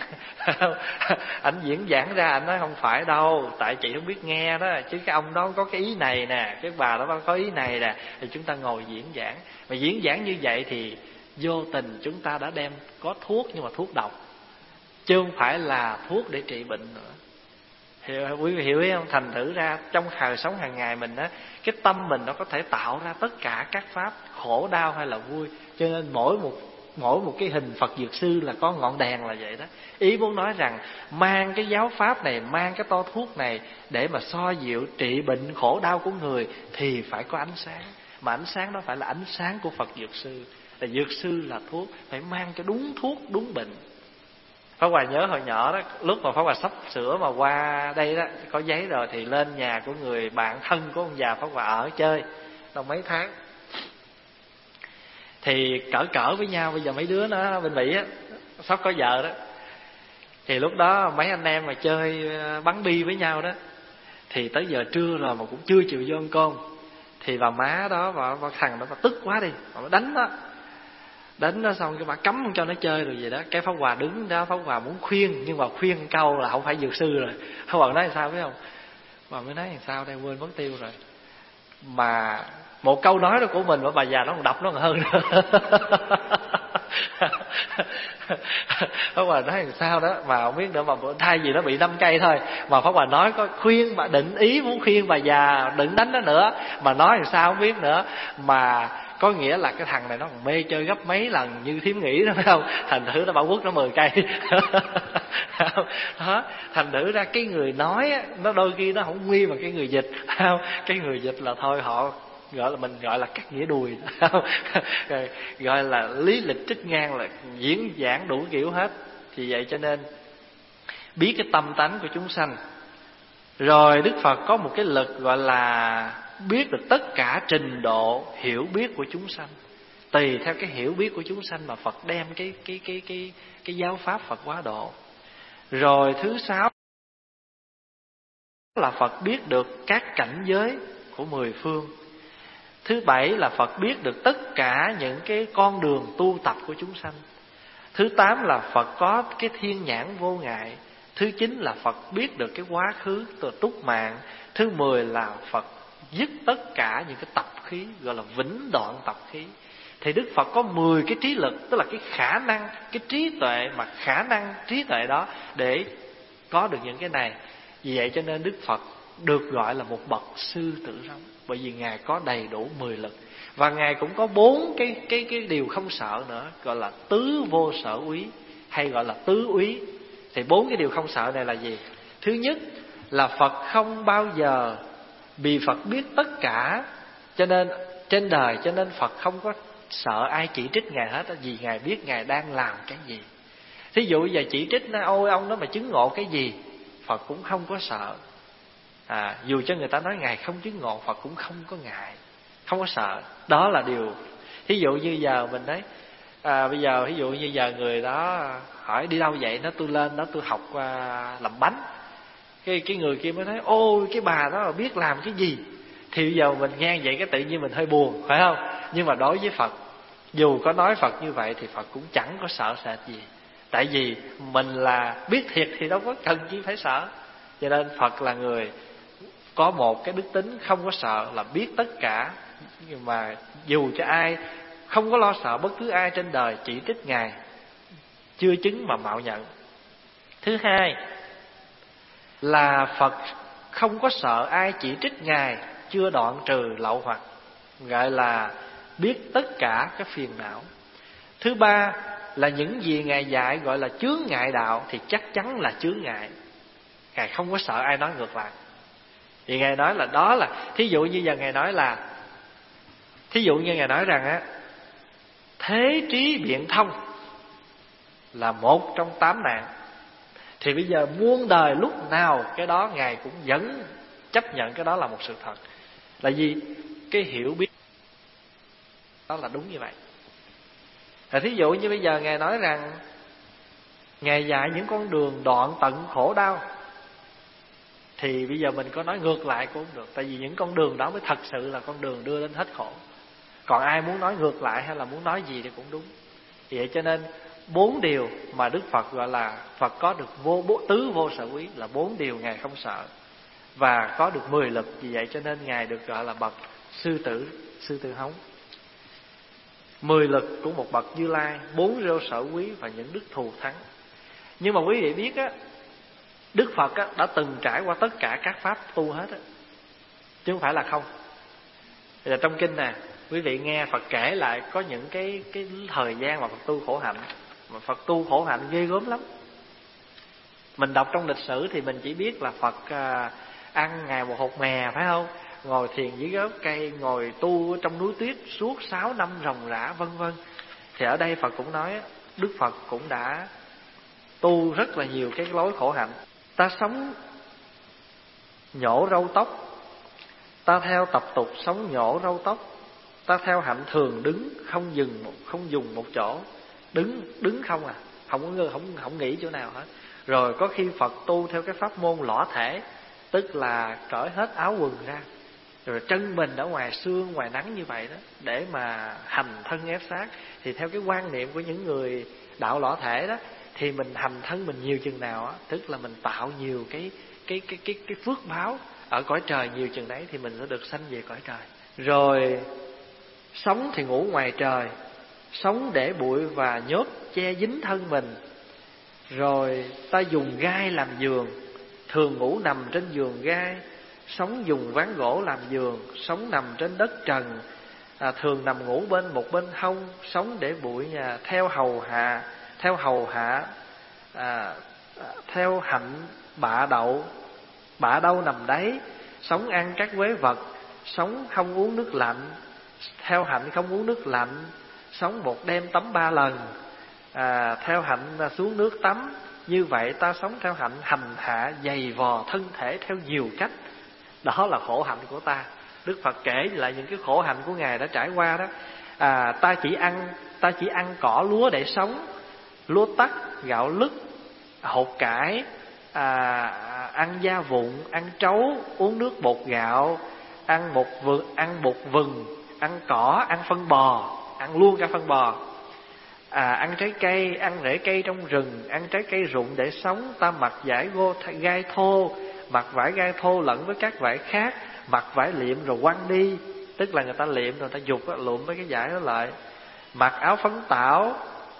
ảnh diễn giảng ra ảnh nói không phải đâu, tại chị không biết nghe đó, chứ cái ông đó có cái ý này nè, cái bà đó có ý này nè, thì chúng ta ngồi diễn giảng. Mà diễn giảng như vậy thì vô tình chúng ta đã đem có thuốc, nhưng mà thuốc độc, chứ không phải là thuốc để trị bệnh nữa. Hiểu, quý vị hiểu ý không? Thành thử ra trong đời sống hàng ngày mình á, cái tâm mình nó có thể tạo ra tất cả các pháp khổ đau hay là vui. Cho nên mỗi một mỗi một cái hình Phật Dược Sư là có ngọn đèn là vậy đó. Ý muốn nói rằng mang cái giáo pháp này, mang cái to thuốc này để mà xoa dịu trị bệnh khổ đau của người thì phải có ánh sáng. Mà ánh sáng đó phải là ánh sáng của Phật Dược Sư. Là Dược Sư là thuốc, phải mang cho đúng thuốc, đúng bệnh. Pháp Hòa nhớ hồi nhỏ đó, lúc mà Pháp Hòa sắp sửa mà qua đây đó, có giấy rồi thì lên nhà của người bạn thân của ông già Pháp Hòa ở chơi trong mấy tháng. Thì cỡ cỡ với nhau, bây giờ mấy đứa nó bên Mỹ á, sắp có vợ đó. Thì lúc đó mấy anh em mà chơi bắn bi với nhau đó, thì tới giờ trưa rồi mà cũng chưa chịu vô ăn cơm. Thì bà má đó, bà, bà thằng đó bà tức quá đi, bà đánh đó. Đánh nó xong cái bà cấm không cho nó chơi rồi vậy đó. Cái Pháp Hòa đứng đó, Pháp Hòa muốn khuyên, nhưng mà khuyên câu là không phải Dược Sư rồi. Pháp Hòa nói sao biết không? Bà mới nói làm sao đây, quên mất tiêu rồi. Mà một câu nói đó của mình mà bà già nó còn đọc nó còn hơn nữa. Pháp Hòa nói làm sao đó mà không biết nữa, mà thay vì nó bị năm cây thôi, mà Pháp Hòa nói có khuyên bà, định ý muốn khuyên bà già đừng đánh nó nữa, mà nói làm sao không biết nữa. Mà có nghĩa là cái thằng này nó còn mê chơi gấp mấy lần như thím nghĩ đó, phải không? Thành thử nó bảo quất nó mười cây. Đó, thành thử ra cái người nói á, nó đôi khi nó không nguy mà cái người dịch, không? Cái người dịch là thôi họ gọi là mình gọi là cắt nghĩa đùi, không? Gọi là lý lịch trích ngang, là diễn giảng đủ kiểu hết. Thì vậy cho nên biết cái tâm tánh của chúng sanh. Rồi Đức Phật có một cái lực gọi là biết được tất cả trình độ hiểu biết của chúng sanh. Tùy theo cái hiểu biết của chúng sanh mà Phật đem cái cái cái cái cái giáo pháp Phật Hóa Độ. Rồi thứ sáu là Phật biết được các cảnh giới của mười phương. Thứ bảy là Phật biết được tất cả những cái con đường tu tập của chúng sanh. Thứ tám là Phật có cái thiên nhãn vô ngại. Thứ chín là Phật biết được cái quá khứ từ túc mạng. Thứ mười là Phật dứt tất cả những cái tập khí, gọi là vĩnh đoạn tập khí. Thì Đức Phật có mười cái trí lực, tức là cái khả năng, cái trí tuệ, mà khả năng trí tuệ đó để có được những cái này. Vì vậy cho nên Đức Phật được gọi là một bậc sư tử rống, bởi vì Ngài có đầy đủ mười lực. Và Ngài cũng có bốn cái, cái, cái điều không sợ nữa, gọi là tứ vô sở úy, hay gọi là tứ úy. Thì bốn cái điều không sợ này là gì? Thứ nhất là Phật không bao giờ, vì Phật biết tất cả, cho nên trên đời, cho nên Phật không có sợ ai chỉ trích Ngài hết, vì Ngài biết Ngài đang làm cái gì. Thí dụ giờ chỉ trích nó, ôi ông đó mà chứng ngộ cái gì, Phật cũng không có sợ. À, dù cho người ta nói Ngài không chứng ngộ, Phật cũng không có ngại, không có sợ. Đó là điều Thí dụ như giờ mình thấy à, bây giờ ví dụ như giờ người đó hỏi đi đâu vậy, nó tôi lên đó tôi học à, làm bánh. Cái cái người kia mới thấy ôi cái bà đó là biết làm cái gì. Thì bây giờ mình nghe vậy cái tự nhiên mình hơi buồn, phải không? Nhưng mà đối với Phật, dù có nói Phật như vậy thì Phật cũng chẳng có sợ sệt gì. Tại vì mình là biết thiệt thì đâu có cần chi phải sợ. Cho nên Phật là người có một cái đức tính không có sợ, là biết tất cả. Nhưng mà dù cho ai, không có lo sợ bất cứ ai trên đời chỉ trích Ngài, chưa chứng mà mạo nhận. Thứ hai là Phật không có sợ ai chỉ trích Ngài, chưa đoạn trừ lậu hoặc, gọi là biết tất cả các phiền não. Thứ ba là những gì Ngài dạy gọi là chướng ngại đạo thì chắc chắn là chướng ngại. Ngài không có sợ ai nói ngược lại. Thì Ngài nói là đó là, thí dụ như giờ Ngài nói là, thí dụ như Ngài nói rằng á, thế trí biện thông là một trong tám nạn. Thì bây giờ muôn đời lúc nào cái đó Ngài cũng vẫn chấp nhận cái đó là một sự thật. Là gì? Cái hiểu biết đó là đúng như vậy. Thì thí dụ như bây giờ Ngài nói rằng Ngài dạy những con đường đoạn tận khổ đau, thì bây giờ mình có nói ngược lại cũng không được. Tại vì những con đường đó mới thật sự là con đường đưa đến hết khổ. Còn ai muốn nói ngược lại hay là muốn nói gì thì cũng đúng. Vì vậy cho nên bốn điều mà Đức Phật gọi là Phật có được vô bố, tứ vô sở quý, là bốn điều Ngài không sợ. Và có được mười lực. Vì vậy cho nên Ngài được gọi là bậc sư tử, sư tử hống. Mười lực của một bậc Như Lai, bốn vô sở quý và những đức thù thắng. Nhưng mà quý vị biết á, Đức Phật á, đã từng trải qua tất cả các pháp tu hết á, chứ không phải là không. Bây giờ trong kinh nè, quý vị nghe Phật kể lại có những cái cái thời gian mà Phật tu khổ hạnh, mà Phật tu khổ hạnh ghê gớm lắm. Mình đọc trong lịch sử thì mình chỉ biết là Phật à, ăn ngày một hột mè, phải không? Ngồi thiền dưới gốc cây, ngồi tu trong núi tuyết suốt sáu năm ròng rã, vân vân. Thì ở đây Phật cũng nói, Đức Phật cũng đã tu rất là nhiều cái lối khổ hạnh. Ta sống nhổ râu tóc, ta theo tập tục sống nhổ râu tóc. Ta theo hạnh thường đứng, không dừng một, không dùng một chỗ. Đứng đứng không à, không có không không nghĩ chỗ nào hết. Rồi có khi Phật tu theo cái pháp môn lõa thể, tức là cởi hết áo quần ra, rồi chân mình ở ngoài sương ngoài nắng như vậy đó, để mà hành thân ép sát. Thì theo cái quan niệm của những người đạo lõa thể đó, thì mình hành thân mình nhiều chừng nào á, tức là mình tạo nhiều cái cái cái cái cái phước báo ở cõi trời nhiều chừng đấy, thì mình sẽ được sanh về cõi trời. Rồi sống thì ngủ ngoài trời, sống để bụi và nhốt che dính thân mình. Rồi ta dùng gai làm giường, thường ngủ nằm trên giường gai. Sống dùng ván gỗ làm giường, sống nằm trên đất trần, à, thường nằm ngủ bên một bên hông. Sống để bụi nhà, theo hầu hạ, theo hầu hạ, à, theo hạnh bạ đậu, bạ đâu nằm đấy. Sống ăn các quế vật, sống không uống nước lạnh, theo hạnh không uống nước lạnh. Sống một đêm tắm ba lần, à, theo hạnh xuống nước tắm. Như vậy ta sống theo hạnh hành hạ dày vò thân thể theo nhiều cách. Đó là khổ hạnh của ta. Đức Phật kể lại những cái khổ hạnh của Ngài đã trải qua đó. À, ta chỉ ăn ta chỉ ăn cỏ lúa để sống, lúa tắc, gạo lứt, hột cải, à, ăn da vụn, ăn trấu, uống nước bột gạo, ăn bột vừng, ăn bột vừng, ăn cỏ, ăn phân bò, ăn luôn cả phân bò. À, ăn trái cây, ăn rễ cây trong rừng, ăn trái cây rụng để sống. Ta mặc vải gô gai thô, mặc vải gai thô lẫn với các vải khác, mặc vải liệm rồi quăng đi, tức là người ta liệm rồi ta dục lụm mấy cái vải đó lại. Mặc áo phấn tảo,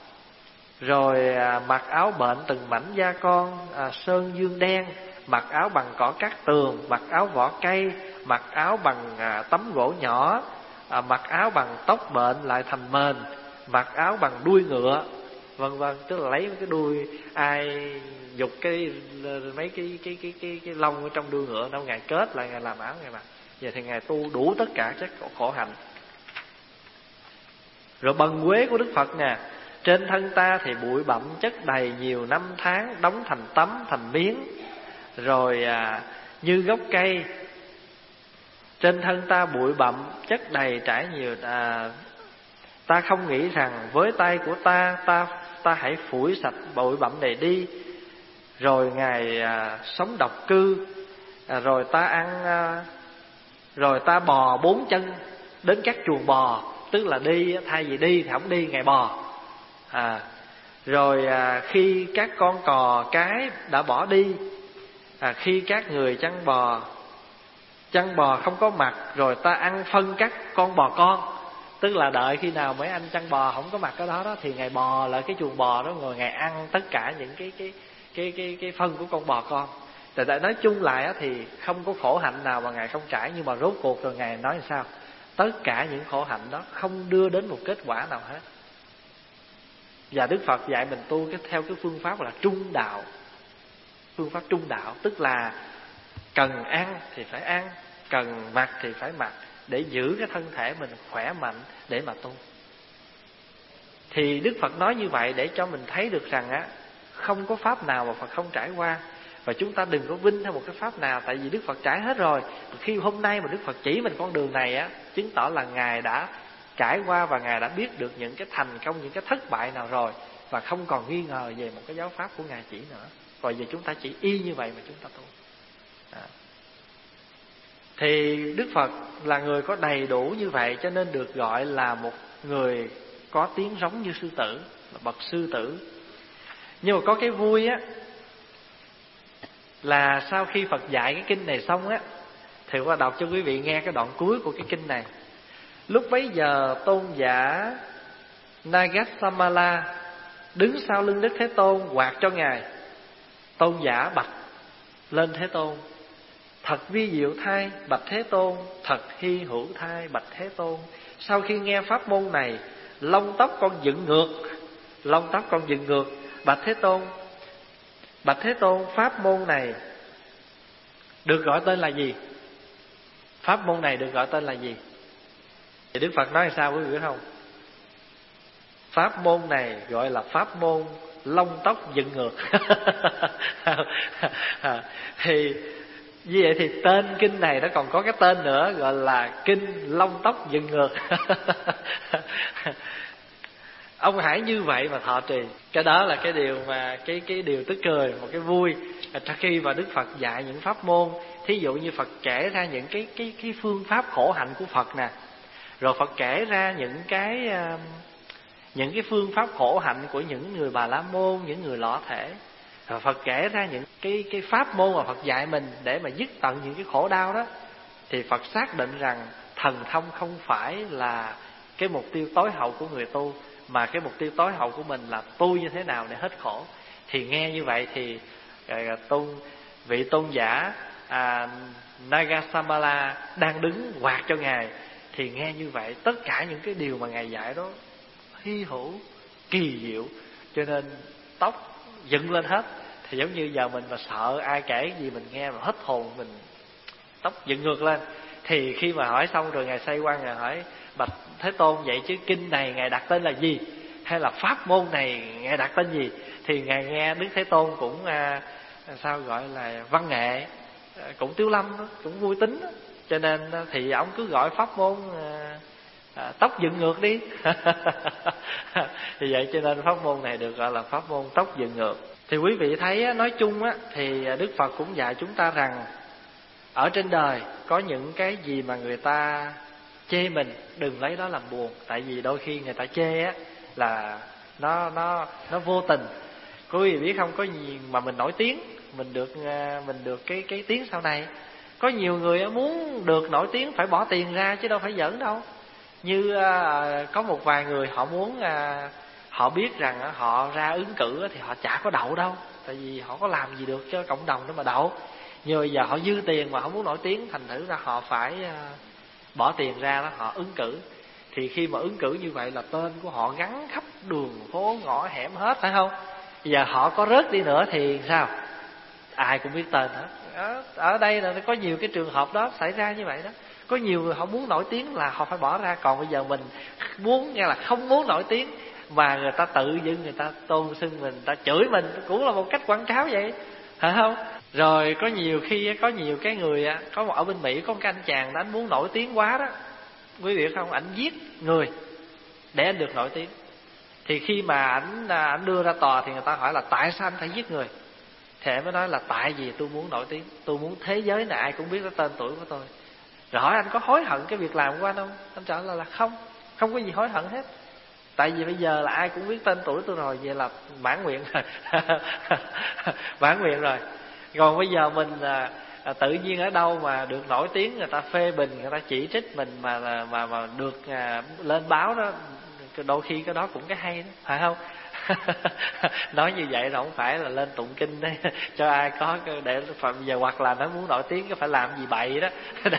rồi à, mặc áo bệnh từng mảnh da con, à, sơn dương đen, mặc áo bằng cỏ cát tường, mặc áo vỏ cây, mặc áo bằng à, tấm gỗ nhỏ, à, mặc áo bằng tóc bệnh lại thành mền, mặc áo bằng đuôi ngựa, vân vân. Tức là lấy cái đuôi, ai dục cái mấy cái cái cái cái cái lông ở trong đuôi ngựa đâu, Ngài kết lại Ngài làm áo Ngài mặc. Giờ thì Ngài tu đủ tất cả các khổ hạnh. Rồi bần quế của Đức Phật nè, trên thân ta thì bụi bặm chất đầy nhiều năm tháng, đóng thành tấm thành miếng. Rồi à, như gốc cây, trên thân ta bụi bặm chất đầy trải nhiều à, Ta không nghĩ rằng với tay của ta, ta ta hãy phủi sạch bụi bặm này đi. Rồi Ngài à, sống độc cư, à, rồi ta ăn, à, rồi ta bò bốn chân đến các chuồng bò, tức là đi thay vì đi thì không đi, Ngài bò. À, rồi à, khi các con cò cái đã bỏ đi, à, khi các người chăn bò chăn bò không có mặt, rồi ta ăn phân các con bò con. Tức là đợi khi nào mấy anh chăn bò không có mặt ở đó đó thì Ngài bò lại cái chuồng bò đó, rồi Ngài ăn tất cả những cái cái cái cái cái phân của con bò con. Tại tại nói chung lại á, thì không có khổ hạnh nào mà Ngài không trải, nhưng mà rốt cuộc rồi Ngài nói sao? Tất cả những khổ hạnh đó không đưa đến một kết quả nào hết. Và Đức Phật dạy mình tu cái theo cái phương pháp là trung đạo. Phương pháp trung đạo tức là cần ăn thì phải ăn, cần mặc thì phải mặc, để giữ cái thân thể mình khỏe mạnh để mà tu. Thì Đức Phật nói như vậy để cho mình thấy được rằng á, không có pháp nào mà Phật không trải qua. Và chúng ta đừng có vinh theo một cái pháp nào, tại vì Đức Phật trải hết rồi. Khi hôm nay mà Đức Phật chỉ mình con đường này á, chứng tỏ là Ngài đã trải qua và Ngài đã biết được những cái thành công, những cái thất bại nào rồi, và không còn nghi ngờ về một cái giáo pháp của Ngài chỉ nữa. Rồi giờ chúng ta chỉ y như vậy mà chúng ta tu. À. Thì Đức Phật là người có đầy đủ như vậy, cho nên được gọi là một người có tiếng giống như sư tử, là bậc sư tử. Nhưng mà có cái vui á, là sau khi Phật dạy cái kinh này xong á, thì qua đọc cho quý vị nghe cái đoạn cuối của cái kinh này. Lúc bấy giờ tôn giả Nagasamala đứng sau lưng Đức Thế Tôn quạt cho Ngài. Tôn giả bạch lên Thế Tôn: thật vi diệu thay bạch Thế Tôn, thật hy hữu thay bạch Thế Tôn. Sau khi nghe pháp môn này, lông tóc con dựng ngược, lông tóc con dựng ngược. Bạch Thế Tôn, bạch Thế Tôn, pháp môn này được gọi tên là gì? Pháp môn này được gọi tên là gì? Thì Đức Phật nói sao quý vị biết không? Pháp môn này gọi là pháp môn lông tóc dựng ngược. Thì như vậy thì tên kinh này nó còn có cái tên nữa, gọi là kinh lông tóc dựng ngược. Ông hãy như vậy mà thọ trì. Cái đó là cái điều mà cái cái điều tức cười, một cái vui. Khi mà Đức Phật dạy những pháp môn, thí dụ như Phật kể ra những cái cái cái phương pháp khổ hạnh của Phật nè, rồi Phật kể ra những cái những cái phương pháp khổ hạnh của những người Bà La Môn, những người lọ thể. Rồi Phật kể ra những cái cái pháp môn mà Phật dạy mình để mà dứt tận những cái khổ đau đó, thì Phật xác định rằng thần thông không phải là cái mục tiêu tối hậu của người tu, mà cái mục tiêu tối hậu của mình là tu như thế nào để hết khổ. Thì nghe như vậy thì tôn vị tôn giả à, Nagasamala đang đứng quạt cho Ngài, thì nghe như vậy tất cả những cái điều mà Ngài dạy đó hy hữu, kỳ diệu, cho nên tóc dựng lên hết. Thì giống như giờ mình mà sợ ai kể gì mình nghe mà hết hồn, mình tóc dựng ngược lên. Thì khi mà hỏi xong rồi Ngài xoay qua Ngài hỏi: bạch Thế Tôn, vậy chứ kinh này Ngài đặt tên là gì? Hay là pháp môn này Ngài đặt tên gì? Thì Ngài nghe Đức Thế Tôn cũng à, sao gọi là văn nghệ, cũng tiếu lâm, cũng vui tính, cho nên thì ông cứ gọi pháp môn à, à, tóc dựng ngược đi. Thì vậy cho nên pháp môn này được gọi là pháp môn tóc dựng ngược. Thì quý vị thấy nói chung á, thì Đức Phật cũng dạy chúng ta rằng ở trên đời có những cái gì mà người ta chê mình, đừng lấy đó làm buồn. Tại vì đôi khi người ta chê á là nó nó nó vô tình. Quý vị biết không, có gì mà mình nổi tiếng, mình được mình được cái cái tiếng sau này. Có nhiều người muốn được nổi tiếng phải bỏ tiền ra chứ đâu phải giỡn đâu. Như à, có một vài người họ muốn à, họ biết rằng à, họ ra ứng cử thì họ chả có đậu đâu, tại vì họ có làm gì được cho cộng đồng để mà đậu. Nhưng bây giờ họ dư tiền mà không muốn nổi tiếng, thành thử ra họ phải à, bỏ tiền ra đó, họ ứng cử. Thì khi mà ứng cử như vậy là tên của họ gắn khắp đường phố ngõ hẻm hết, phải không? Bây giờ họ có rớt đi nữa thì sao? Ai cũng biết tên hết. Ở, ở đây là có nhiều cái trường hợp đó xảy ra như vậy đó. Có nhiều người họ muốn nổi tiếng là họ phải bỏ ra. Còn bây giờ mình muốn, nghe là không muốn nổi tiếng, mà người ta tự dưng người ta tôn xưng mình, người ta chửi mình, cũng là một cách quảng cáo vậy, phải không? Rồi có nhiều khi có nhiều cái người, có một ở bên Mỹ có một cái anh chàng đó, anh muốn nổi tiếng quá đó, quý vị biết không, ảnh giết người, để anh được nổi tiếng. Thì khi mà ảnh ảnh đưa ra tòa thì người ta hỏi là tại sao anh phải giết người, thì em mới nói là tại vì tôi muốn nổi tiếng, tôi muốn thế giới này ai cũng biết cái tên tuổi của tôi. Rồi hỏi anh có hối hận cái việc làm của anh không? Anh trả lời là không, không có gì hối hận hết. Tại vì bây giờ là ai cũng biết tên tuổi tôi rồi, vậy là mãn nguyện rồi. Mãn nguyện rồi. Còn bây giờ mình à, à, tự nhiên ở đâu mà được nổi tiếng, người ta phê bình, người ta chỉ trích mình mà mà mà được à, lên báo đó, đôi khi cái đó cũng cái hay đó, phải không? Nói như vậy là không phải là lên tụng kinh đấy cho ai có để phạm giờ, hoặc là nó muốn nổi tiếng cái phải làm gì bậy đó.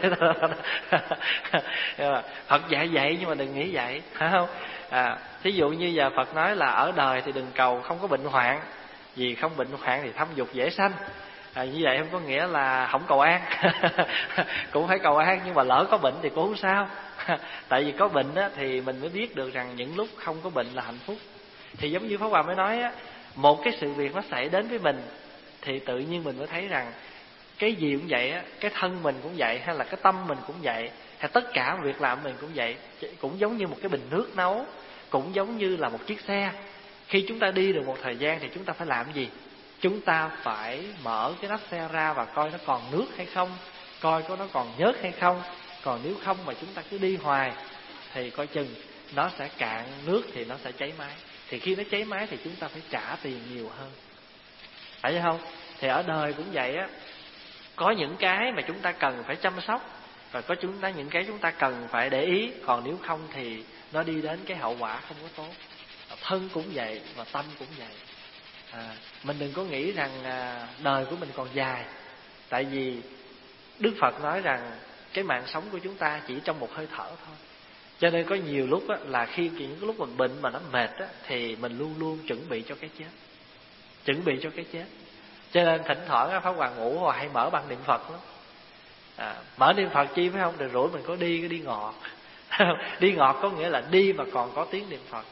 Phật dạy vậy nhưng mà đừng nghĩ vậy, phải không? À, thí dụ như giờ Phật nói là ở đời thì đừng cầu không có bệnh hoạn, vì không bệnh hoạn thì thâm dục dễ sanh. À, như vậy không có nghĩa là không cầu an. Cũng phải cầu an, nhưng mà lỡ có bệnh thì cũng không sao. Tại vì có bệnh á, thì mình mới biết được rằng những lúc không có bệnh là hạnh phúc. Thì giống như Pháp Hòa mới nói á, một cái sự việc nó xảy đến với mình thì tự nhiên mình mới thấy rằng cái gì cũng vậy á, cái thân mình cũng vậy, hay là cái tâm mình cũng vậy, hay tất cả việc làm mình cũng vậy. Cũng giống như một cái bình nước nấu, cũng giống như là một chiếc xe. Khi chúng ta đi được một thời gian thì chúng ta phải làm gì? Chúng ta phải mở cái nắp xe ra và coi nó còn nước hay không, coi có nó còn nhớt hay không. Còn nếu không mà chúng ta cứ đi hoài thì coi chừng nó sẽ cạn nước thì nó sẽ cháy máy. Thì khi nó cháy máy thì chúng ta phải trả tiền nhiều hơn, phải không? Thì ở đời cũng vậy á, có những cái mà chúng ta cần phải chăm sóc, và có chúng ta những cái chúng ta cần phải để ý. Còn nếu không thì nó đi đến cái hậu quả không có tốt. Thân cũng vậy và tâm cũng vậy. À, mình đừng có nghĩ rằng à, đời của mình còn dài. Tại vì Đức Phật nói rằng cái mạng sống của chúng ta chỉ trong một hơi thở thôi. Cho nên có nhiều lúc á, là khi những cái lúc mình bệnh mà nó mệt á, thì mình luôn luôn chuẩn bị cho cái chết. Chuẩn bị cho cái chết. Cho nên thỉnh thoảng Pháp Hòa ngủ hoặc hay mở băng niệm Phật lắm. À, mở niệm Phật chi phải không? Rồi rủi mình có đi, có đi ngọt. Đi ngọt có nghĩa là đi mà còn có tiếng niệm Phật.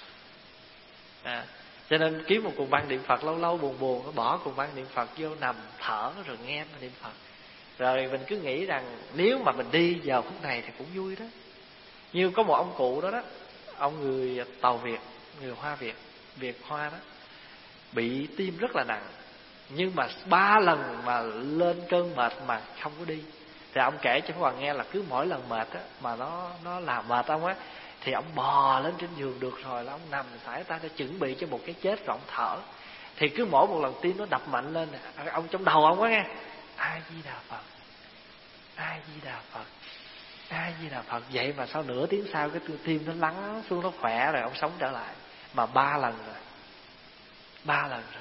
À, cho nên kiếm một cuồng băng niệm Phật, lâu lâu buồn buồn nó bỏ cuồng băng niệm Phật vô nằm thở rồi nghe niệm Phật. Rồi mình cứ nghĩ rằng nếu mà mình đi giờ phút này thì cũng vui đó. Như có một ông cụ đó đó, ông người Tàu Việt, người Hoa Việt, Việt Hoa đó, bị tim rất là nặng. Nhưng mà ba lần mà lên cơn mệt mà không có đi. Thì ông kể cho các bạn nghe là cứ mỗi lần mệt á, mà nó nó làm mệt ông á, thì ông bò lên trên giường được rồi là ông nằm sải tay để chuẩn bị cho một cái chết rồi ông thở. Thì cứ mỗi một lần tim nó đập mạnh lên, ông trong đầu ông á nghe, A Di Đà Phật, A Di Đà Phật, A Di Đà Phật. Vậy mà sau nửa tiếng sau cái tim nó lắng xuống, nó khỏe rồi, ông sống trở lại. Mà ba lần rồi, ba lần rồi.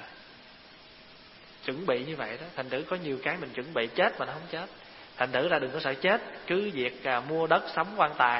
Chuẩn bị như vậy đó. Thành thử có nhiều cái mình chuẩn bị chết mà nó không chết. Thành thử là đừng có sợ chết, cứ việc à, mua đất sắm quan tài.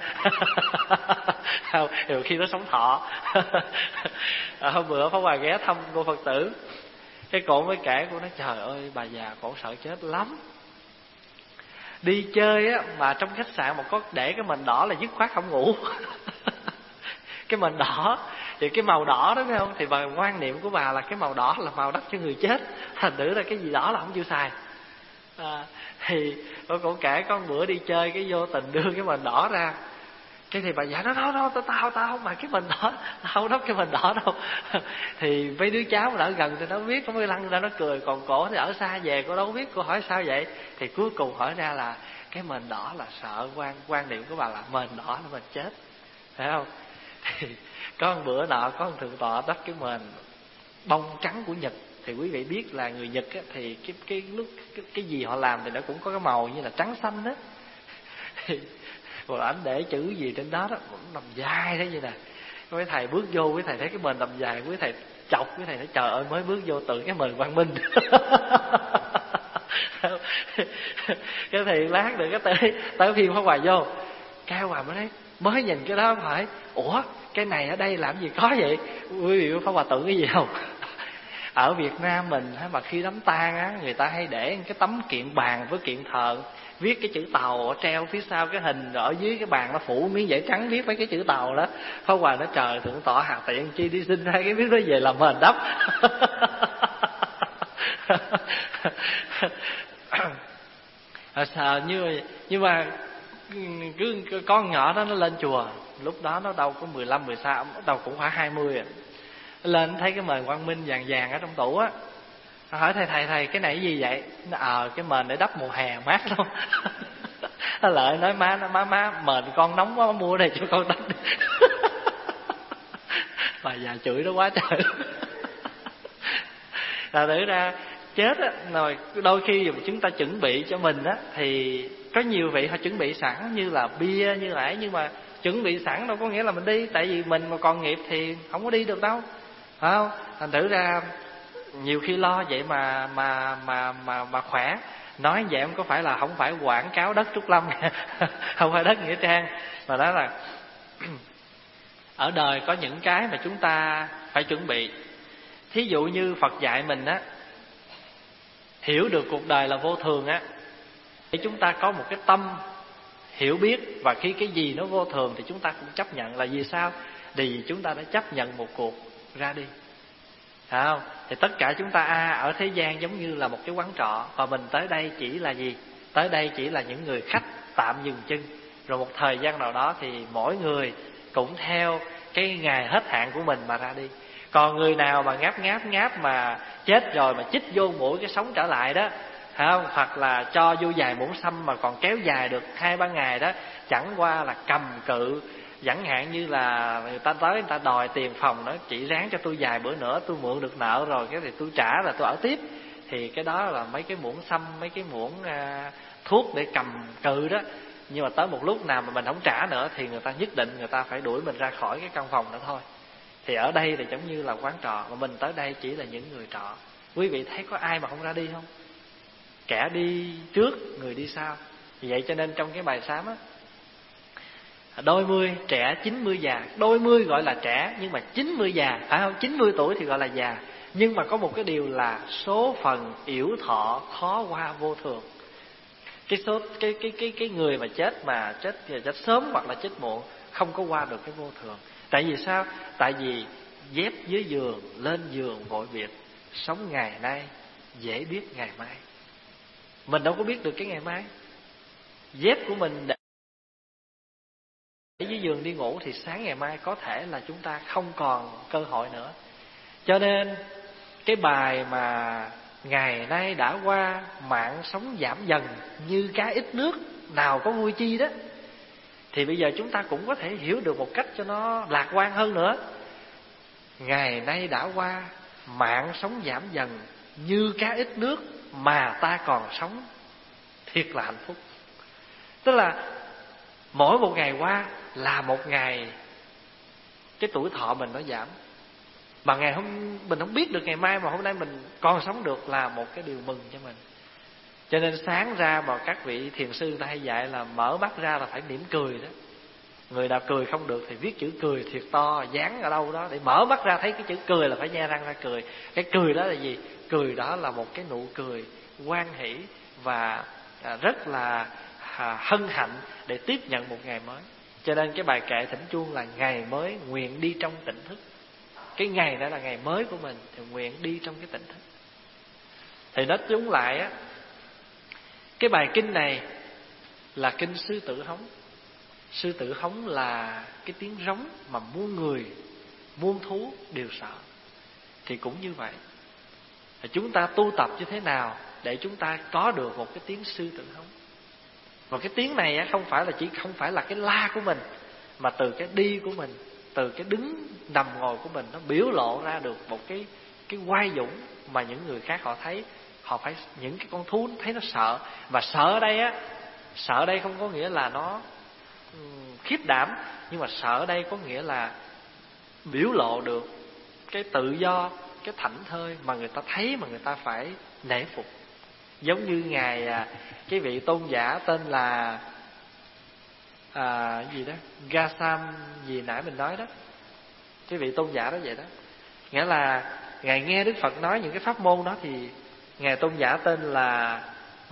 Rồi khi nó sống thọ. À, hôm bữa Pháp Hòa ghé thăm cô Phật tử, cái cổ mới kể, cô nói trời ơi bà già cổ sợ chết lắm. Đi chơi á, mà trong khách sạn mà có để cái mền đỏ là dứt khoát không ngủ. Cái mền đỏ thì cái màu đỏ đó phải không? Thì bà quan niệm của bà là cái màu đỏ là màu đất cho người chết. Thành thử là cái gì đỏ là không chịu xài. À, thì cô cũng kể có một bữa đi chơi cái vô tình đưa cái mền đỏ ra. Cái thì bà già nói đó, đó, tao tao không mà cái mền đỏ, tao không đắp cái mền đỏ đâu. Thì mấy đứa cháu mà ở gần thì nó biết, có mới lăn ra nó cười. Còn cổ thì ở xa về cô đâu có biết. Cô hỏi sao vậy? Thì cuối cùng hỏi ra là cái mền đỏ là sợ, quan quan niệm của bà là mền đỏ là mình chết, phải không? Thì có một bữa nọ có một thượng tọa đắp cái mền bông trắng của Nhật. Thì quý vị biết là người Nhật á, thì cái cái lúc cái, cái gì họ làm thì nó cũng có cái màu như là trắng xanh đó. Thì rồi ảnh để chữ gì trên đó đó cũng nằm dài thế như nè. Mấy thầy bước vô, quý thầy thấy cái mền nằm dài, quý thầy chọc, quý thầy nói trời ơi mới bước vô tưởng cái mền Quang Minh. Cái thì lát được cái tới tới phim Pháp Hòa vô, Cao Hòa mới nói mới nhìn cái đó hỏi ủa cái này ở đây làm gì có vậy? Quý vị Pháp Hòa tưởng cái gì không? Ở Việt Nam mình mà khi đám tang á, người ta hay để cái tấm kiện bàn với kiện thờ, viết cái chữ Tàu treo phía sau cái hình, rồi ở dưới cái bàn nó phủ miếng vải trắng viết mấy cái chữ Tàu đó. Pháp Hòa nói trời thượng tọa hạt tiện chi đi xin hai cái viết đó về làm mền đắp. À, sợ như nhưng mà cứ, cứ con nhỏ đó nó lên chùa, lúc đó nó đâu có mười lăm mười sáu, đâu cũng khoảng hai mươi à. Lên thấy cái mền Quang Minh vàng vàng ở trong tủ á, nó hỏi thầy thầy thầy cái này gì vậy? Nó ờ à, cái mền để đắp mùa hè mát lắm. Nó Lợi nói má nó má má mền con nóng quá, mua đây cho con đắp. Bà già chửi nó quá trời. Là để ra chết á, rồi đôi khi chúng ta chuẩn bị cho mình á, thì có nhiều vị họ chuẩn bị sẵn như là bia như là ấy, nhưng mà chuẩn bị sẵn đâu có nghĩa là mình đi, tại vì mình mà còn nghiệp thì không có đi được đâu, phải không? Thành thử ra nhiều khi lo vậy mà mà mà mà mà khỏe. Nói vậy không có phải là không phải quảng cáo đất Trúc Lâm, không phải đất Nghĩa Trang, mà đó là ở đời có những cái mà chúng ta phải chuẩn bị. Thí dụ như Phật dạy mình á, hiểu được cuộc đời là vô thường á, để chúng ta có một cái tâm hiểu biết, và khi cái gì nó vô thường thì chúng ta cũng chấp nhận. Là vì sao? Vì chúng ta đã chấp nhận một cuộc ra đi, phải không? Thì tất cả chúng ta à, ở thế gian giống như là một cái quán trọ, và mình tới đây chỉ là gì? Tới đây chỉ là những người khách tạm dừng chân. Rồi một thời gian nào đó thì mỗi người cũng theo cái ngày hết hạn của mình mà ra đi. Còn người nào mà ngáp ngáp ngáp mà chết rồi mà chích vô mũi cái sống trở lại đó, phải không? Hoặc là cho vô dài muỗng xăm mà còn kéo dài được hai ba ngày đó, chẳng qua là cầm cự. Chẳng hạn như là người ta tới người ta đòi tiền phòng đó, chỉ ráng cho tôi vài bữa nữa, tôi mượn được nợ rồi cái thì tôi trả là tôi ở tiếp. Thì cái đó là mấy cái muỗng xăm, mấy cái muỗng à, thuốc để cầm cự đó. Nhưng mà tới một lúc nào mà mình không trả nữa thì người ta nhất định người ta phải đuổi mình ra khỏi cái căn phòng đó thôi. Thì ở đây thì giống như là quán trọ, mà mình tới đây chỉ là những người trọ. Quý vị thấy có ai mà không ra đi không? Kẻ đi trước, người đi sau. Vì vậy cho nên trong cái bài sám á, đôi mươi trẻ, chín mươi già. Đôi mươi gọi là trẻ, nhưng mà chín mươi già, phải không? chín mươi tuổi thì gọi là già. Nhưng mà có một cái điều là số phận yểu thọ khó qua vô thường. Cái số cái cái cái cái người mà chết mà chết chết sớm hoặc là chết muộn không có qua được cái vô thường. Tại vì sao? Tại vì dép dưới giường, lên giường vội việc. Sống ngày nay dễ biết ngày mai. Mình đâu có biết được cái ngày mai. Dép của mình để dưới giường đi ngủ thì sáng ngày mai có thể là chúng ta không còn cơ hội nữa. Cho nên cái bài mà ngày nay đã qua, mạng sống giảm dần như cá ít nước, nào có vui chi đó, thì bây giờ chúng ta cũng có thể hiểu được một cách cho nó lạc quan hơn nữa. Ngày nay đã qua, mạng sống giảm dần như cá ít nước, mà ta còn sống, thiệt là hạnh phúc. Tức là mỗi một ngày qua là một ngày cái tuổi thọ mình nó giảm. Mà ngày hôm mình không biết được ngày mai, mà hôm nay mình còn sống được là một cái điều mừng cho mình. Cho nên sáng ra mà các vị thiền sư người ta hay dạy là mở mắt ra là phải mỉm cười đó. Người nào cười không được thì viết chữ cười thiệt to, dán ở đâu đó, để mở mắt ra thấy cái chữ cười là phải nhe răng ra cười. Cái cười đó là gì? Cười đó là một cái nụ cười hoan hỷ và rất là hân hạnh để tiếp nhận một ngày mới. Cho nên cái bài kệ thỉnh chuông là ngày mới nguyện đi trong tỉnh thức. Cái ngày đó là ngày mới của mình thì nguyện đi trong cái tỉnh thức. Thì nói chung lại á, cái bài kinh này là kinh Sư Tử Hống. Sư Tử Hống là cái tiếng rống mà muôn người, muôn thú đều sợ. Thì cũng như vậy, chúng ta tu tập như thế nào để chúng ta có được một cái tiếng Sư Tử Hống. Và cái tiếng này á, không phải là chỉ không phải là cái la của mình, mà từ cái đi của mình, từ cái đứng nằm ngồi của mình, nó biểu lộ ra được một cái cái oai dũng mà những người khác họ thấy, họ phải những cái con thú thấy nó sợ. Và sợ ở đây á, sợ ở đây không có nghĩa là nó khiếp đảm, nhưng mà sợ ở đây có nghĩa là biểu lộ được cái tự do, cái thảnh thơi mà người ta thấy mà người ta phải nể phục. Giống như ngài cái vị tôn giả tên là à, gì đó Gasam gì nãy mình nói đó, cái vị tôn giả đó vậy đó. Nghĩa là ngài nghe Đức Phật nói những cái pháp môn đó thì ngài tôn giả tên là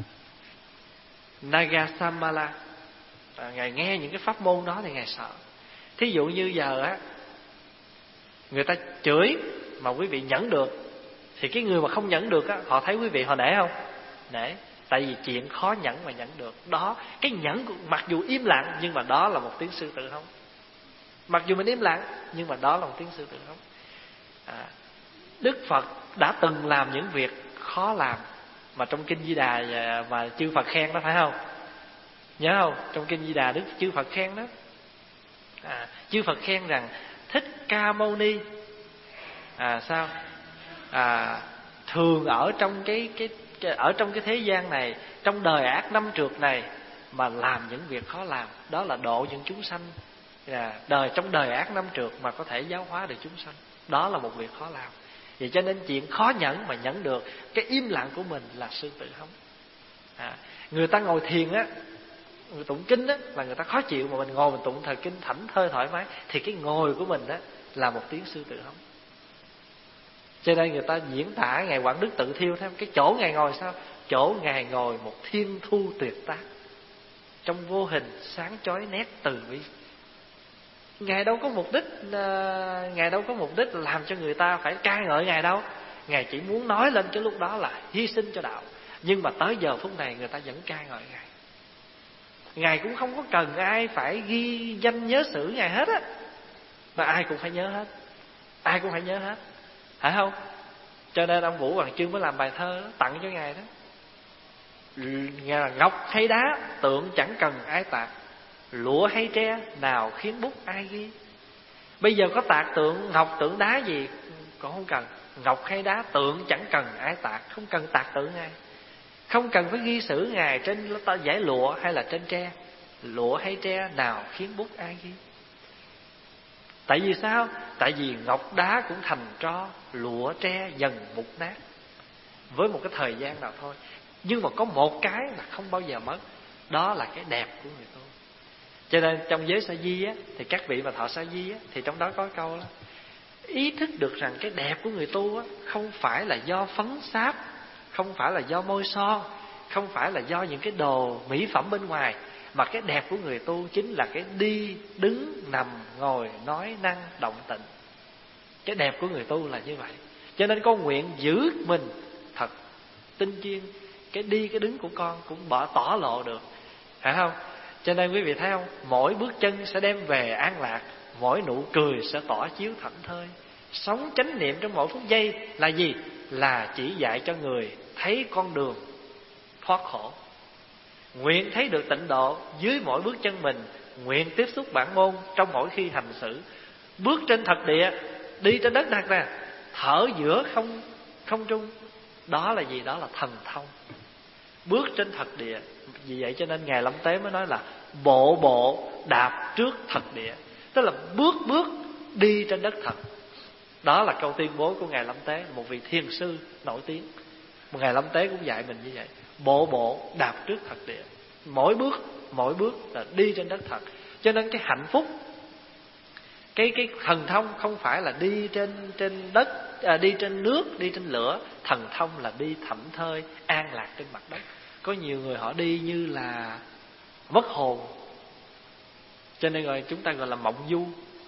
Nagasamala. à, Ngài nghe những cái pháp môn đó thì ngài sợ. Thí dụ như giờ á, người ta chửi mà quý vị nhẫn được, thì cái người mà không nhẫn được á, họ thấy quý vị họ nể không? Nể. Tại vì chuyện khó nhẫn mà nhẫn được. Đó, cái nhẫn mặc dù im lặng, nhưng mà đó là một tiếng sư tử hống. Mặc dù mình im lặng, nhưng mà đó là một tiếng sư tử hống. à, Đức Phật đã từng làm những việc khó làm, mà trong Kinh Di Đà mà chư Phật khen đó, phải không? Nhớ không? Trong Kinh Di Đà Đức chư Phật khen đó. à, Chư Phật khen rằng Thích Ca Mâu Ni à, sao? À, thường ở trong cái, cái, cái ở trong cái thế gian này, trong đời ác năm trượt này, mà làm những việc khó làm. Đó là độ những chúng sanh. à, đời Trong đời ác năm trượt mà có thể giáo hóa được chúng sanh, đó là một việc khó làm. Vậy cho nên chuyện khó nhẫn mà nhẫn được, cái im lặng của mình là sư tử hống. à, Người ta ngồi thiền á, người tụng kinh á, là người ta khó chịu, mà mình ngồi mình tụng thời kinh thảnh thơi thoải mái, thì cái ngồi của mình á là một tiếng sư tử hống. Cho nên người ta diễn tả Ngài Quảng Đức Tự Thiêu thêm cái chỗ Ngài ngồi sao? Chỗ Ngài ngồi một thiên thu tuyệt tác, trong vô hình sáng chói nét từ bi. Ngài đâu có mục đích Ngài đâu có mục đích làm cho người ta phải ca ngợi Ngài đâu. Ngài chỉ muốn nói lên cái lúc đó là hy sinh cho đạo. Nhưng mà tới giờ phút này người ta vẫn ca ngợi Ngài. Ngài cũng không có cần ai phải ghi danh nhớ sử Ngài hết á, mà ai cũng phải nhớ hết. Ai cũng phải nhớ hết, phải không? Cho nên ông Vũ Hoàng Chương mới làm bài thơ đó, tặng cho Ngài đó. Ngài là ngọc hay đá, tượng chẳng cần ai tạc. Lụa hay tre, nào khiến bút ai ghi. Bây giờ có tạc tượng ngọc tượng đá gì cũng không cần. Ngọc hay đá, tượng chẳng cần ai tạc. Không cần tạc tượng Ngài, không cần phải ghi sử Ngài trên dải lụa hay là trên tre. Lụa hay tre, nào khiến bút ai ghi. Tại vì sao? Tại vì ngọc đá cũng thành tro, lụa tre dần mục nát, với một cái thời gian nào thôi. Nhưng mà có một cái là không bao giờ mất, đó là cái đẹp của người tu. Cho nên trong giới Sa Di á, thì các vị mà thọ Sa Di á, thì trong đó có câu đó: ý thức được rằng cái đẹp của người tu á, không phải là do phấn sáp, không phải là do môi son, không phải là do những cái đồ mỹ phẩm bên ngoài, mà cái đẹp của người tu chính là cái đi, đứng, nằm, ngồi, nói, năng, động tịnh. Cái đẹp của người tu là như vậy. Cho nên con nguyện giữ mình thật tinh chuyên, cái đi cái đứng của con cũng bỏ tỏ lộ được, phải không? Cho nên quý vị thấy không, mỗi bước chân sẽ đem về an lạc, mỗi nụ cười sẽ tỏ chiếu thảnh thơi. Sống chánh niệm trong mỗi phút giây là gì? Là chỉ dạy cho người thấy con đường thoát khổ. Nguyện thấy được tịnh độ dưới mỗi bước chân mình, nguyện tiếp xúc bản môn trong mỗi khi hành xử. Bước trên thật địa, đi trên đất thật nè, thở giữa không không trung, đó là gì? Đó là thần thông. Bước trên thật địa. Vì vậy cho nên Ngài Lâm Tế mới nói là bộ bộ đạp trước thật địa, tức là bước bước đi trên đất thật. Đó là câu tuyên bố của Ngài Lâm Tế, một vị thiền sư nổi tiếng. Một Ngài Lâm Tế cũng dạy mình như vậy: bộ bộ đạp trước thật địa. Mỗi bước, mỗi bước là đi trên đất thật. Cho nên cái hạnh phúc, Cái cái thần thông không phải là đi trên trên đất, à, đi trên nước, đi trên lửa. Thần thông là đi thảnh thơi, an lạc trên mặt đất. Có nhiều người họ đi như là mất hồn, cho nên rồi chúng ta gọi là mộng du,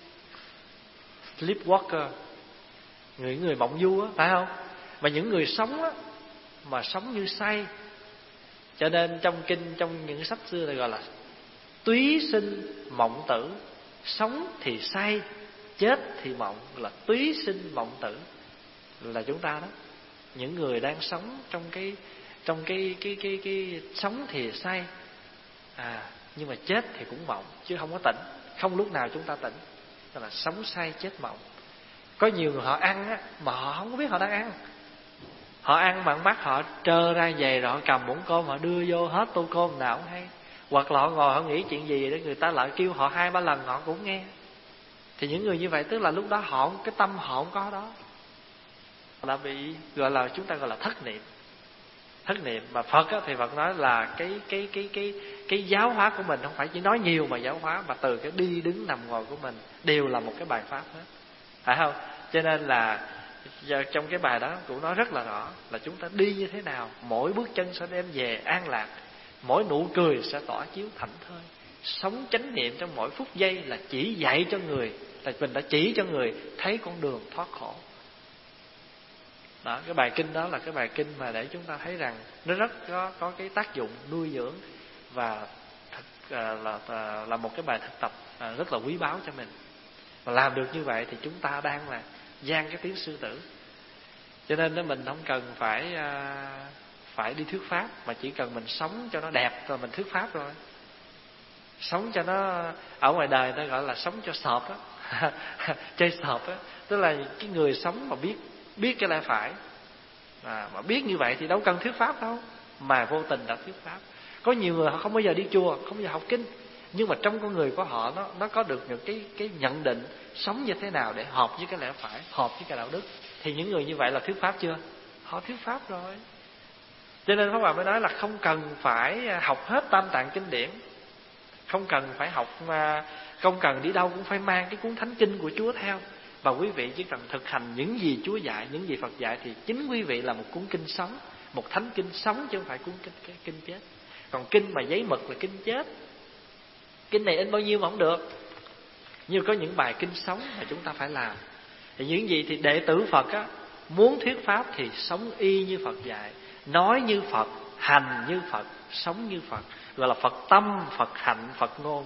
sleepwalker, người người mộng du á, phải không? Mà những người sống á, mà sống như say. Cho nên trong kinh, trong những sách xưa này gọi là túy sinh mộng tử. Sống thì say, chết thì mộng, là túy sinh mộng tử, là chúng ta đó. Những người đang sống trong cái trong cái cái cái cái, cái sống thì say, à nhưng mà chết thì cũng mộng, chứ không có tỉnh. Không lúc nào chúng ta tỉnh, đó là sống say chết mộng. Có nhiều người họ ăn á, mà họ không có biết họ đang ăn. Họ ăn mà mắt họ trơ ra về rồi họ cầm muỗng cơm họ đưa vô hết tô cơm nào cũng hay. Hoặc là họ ngồi họ nghĩ chuyện gì để người ta lại kêu họ hai ba lần họ cũng nghe. Thì những người như vậy tức là lúc đó họ, cái tâm họ không có đó, đã bị gọi là, chúng ta gọi là thất niệm. Thất niệm. Mà Phật á, thì Phật nói là cái cái cái cái cái giáo hóa của mình không phải chỉ nói nhiều mà giáo hóa, mà từ cái đi đứng nằm ngồi của mình đều là một cái bài pháp hết, phải không? Cho nên là trong cái bài đó cũng nói rất là rõ là chúng ta đi như thế nào, mỗi bước chân sẽ đem về an lạc, mỗi nụ cười sẽ tỏa chiếu thảnh thơi. Sống chánh niệm trong mỗi phút giây là chỉ dạy cho người, là mình đã chỉ cho người thấy con đường thoát khổ. Đó, cái bài kinh đó là cái bài kinh mà để chúng ta thấy rằng nó rất có có cái tác dụng nuôi dưỡng và thật, à, là là là một cái bài thực tập à, rất là quý báu cho mình. Và làm được như vậy thì chúng ta đang là giang cái tiếng sư tử. Cho nên đó, mình không cần phải à, phải đi thuyết pháp, mà chỉ cần mình sống cho nó đẹp rồi mình thuyết pháp rồi. Sống cho nó, ở ngoài đời ta gọi là sống cho sọp á, chơi sọp á, tức là cái người sống mà biết biết cái lẽ phải, à, mà biết như vậy thì đâu cần thuyết pháp đâu, mà vô tình đã thuyết pháp. Có nhiều người họ không bao giờ đi chùa, không bao giờ học kinh, nhưng mà trong con người của họ nó nó có được những cái cái nhận định sống như thế nào để hợp với cái lẽ phải, hợp với cái đạo đức, thì những người như vậy là thuyết pháp chưa? Họ thuyết pháp rồi. Cho nên Pháp Hòa mới nói là không cần phải học hết Tam Tạng kinh điển, không cần phải học, không cần đi đâu cũng phải mang cái cuốn thánh kinh của Chúa theo. Và quý vị chỉ cần thực hành những gì Chúa dạy, những gì Phật dạy, thì chính quý vị là một cuốn kinh sống, một thánh kinh sống, chứ không phải cuốn kinh, cái kinh chết. Còn kinh mà giấy mực là kinh chết. Kinh này in bao nhiêu mà không được. Nhưng có những bài kinh sống mà chúng ta phải làm. Thì những gì thì đệ tử Phật á, muốn thuyết pháp thì sống y như Phật dạy, nói như Phật, hành như Phật, sống như Phật, gọi là Phật tâm, Phật hạnh, Phật ngôn.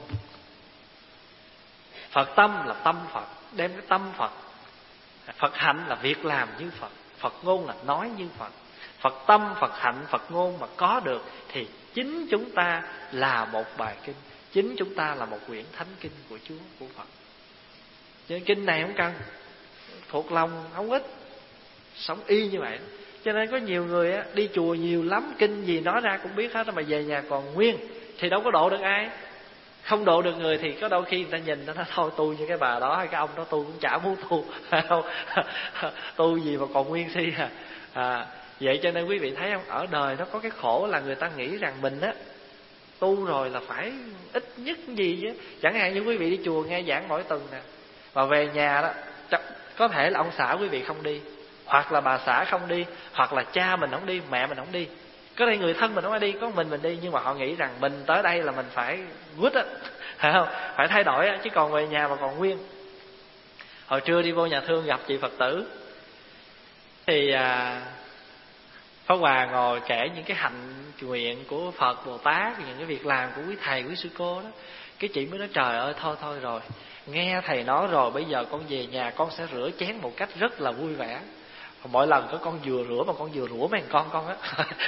Phật tâm là tâm Phật, đem cái tâm Phật. Phật hạnh là việc làm như Phật, Phật ngôn là nói như Phật. Phật tâm, Phật hạnh, Phật ngôn mà có được thì chính chúng ta là một bài kinh, chính chúng ta là một quyển thánh kinh của Chúa, của Phật. Cho nên kinh này không cần thuộc lòng, không ít, sống y như vậy. Cho nên có nhiều người á, đi chùa nhiều lắm, kinh gì nói ra cũng biết hết, mà về nhà còn nguyên thì đâu có độ được ai. Không độ được người thì có đôi khi người ta nhìn nó nói thôi tu như cái bà đó hay cái ông đó tu cũng chả muốn tu. Tu gì mà còn nguyên si à. à Vậy cho nên quý vị thấy không, ở đời nó có cái khổ là người ta nghĩ rằng mình á tu rồi là phải ít nhất gì chứ. Chẳng hạn như quý vị đi chùa nghe giảng mỗi tuần nè, và về nhà đó có thể là ông xã quý vị không đi, hoặc là bà xã không đi, hoặc là cha mình không đi, mẹ mình không đi, có đây người thân mình không ai đi, có mình mình đi. Nhưng mà họ nghĩ rằng mình tới đây là mình phải quýt á, phải không, phải thay đổi á, chứ còn về nhà mà còn nguyên. Hồi trưa đi vô nhà thương gặp chị Phật tử thì à, Pháp Hòa ngồi kể những cái hạnh nguyện của Phật Bồ Tát, những cái việc làm của quý thầy quý sư cô đó. Cái chị mới nói trời ơi thôi thôi rồi, nghe thầy nói rồi, bây giờ con về nhà con sẽ rửa chén một cách rất là vui vẻ. Mỗi lần có con vừa rửa mà con vừa rửa mấy con con á.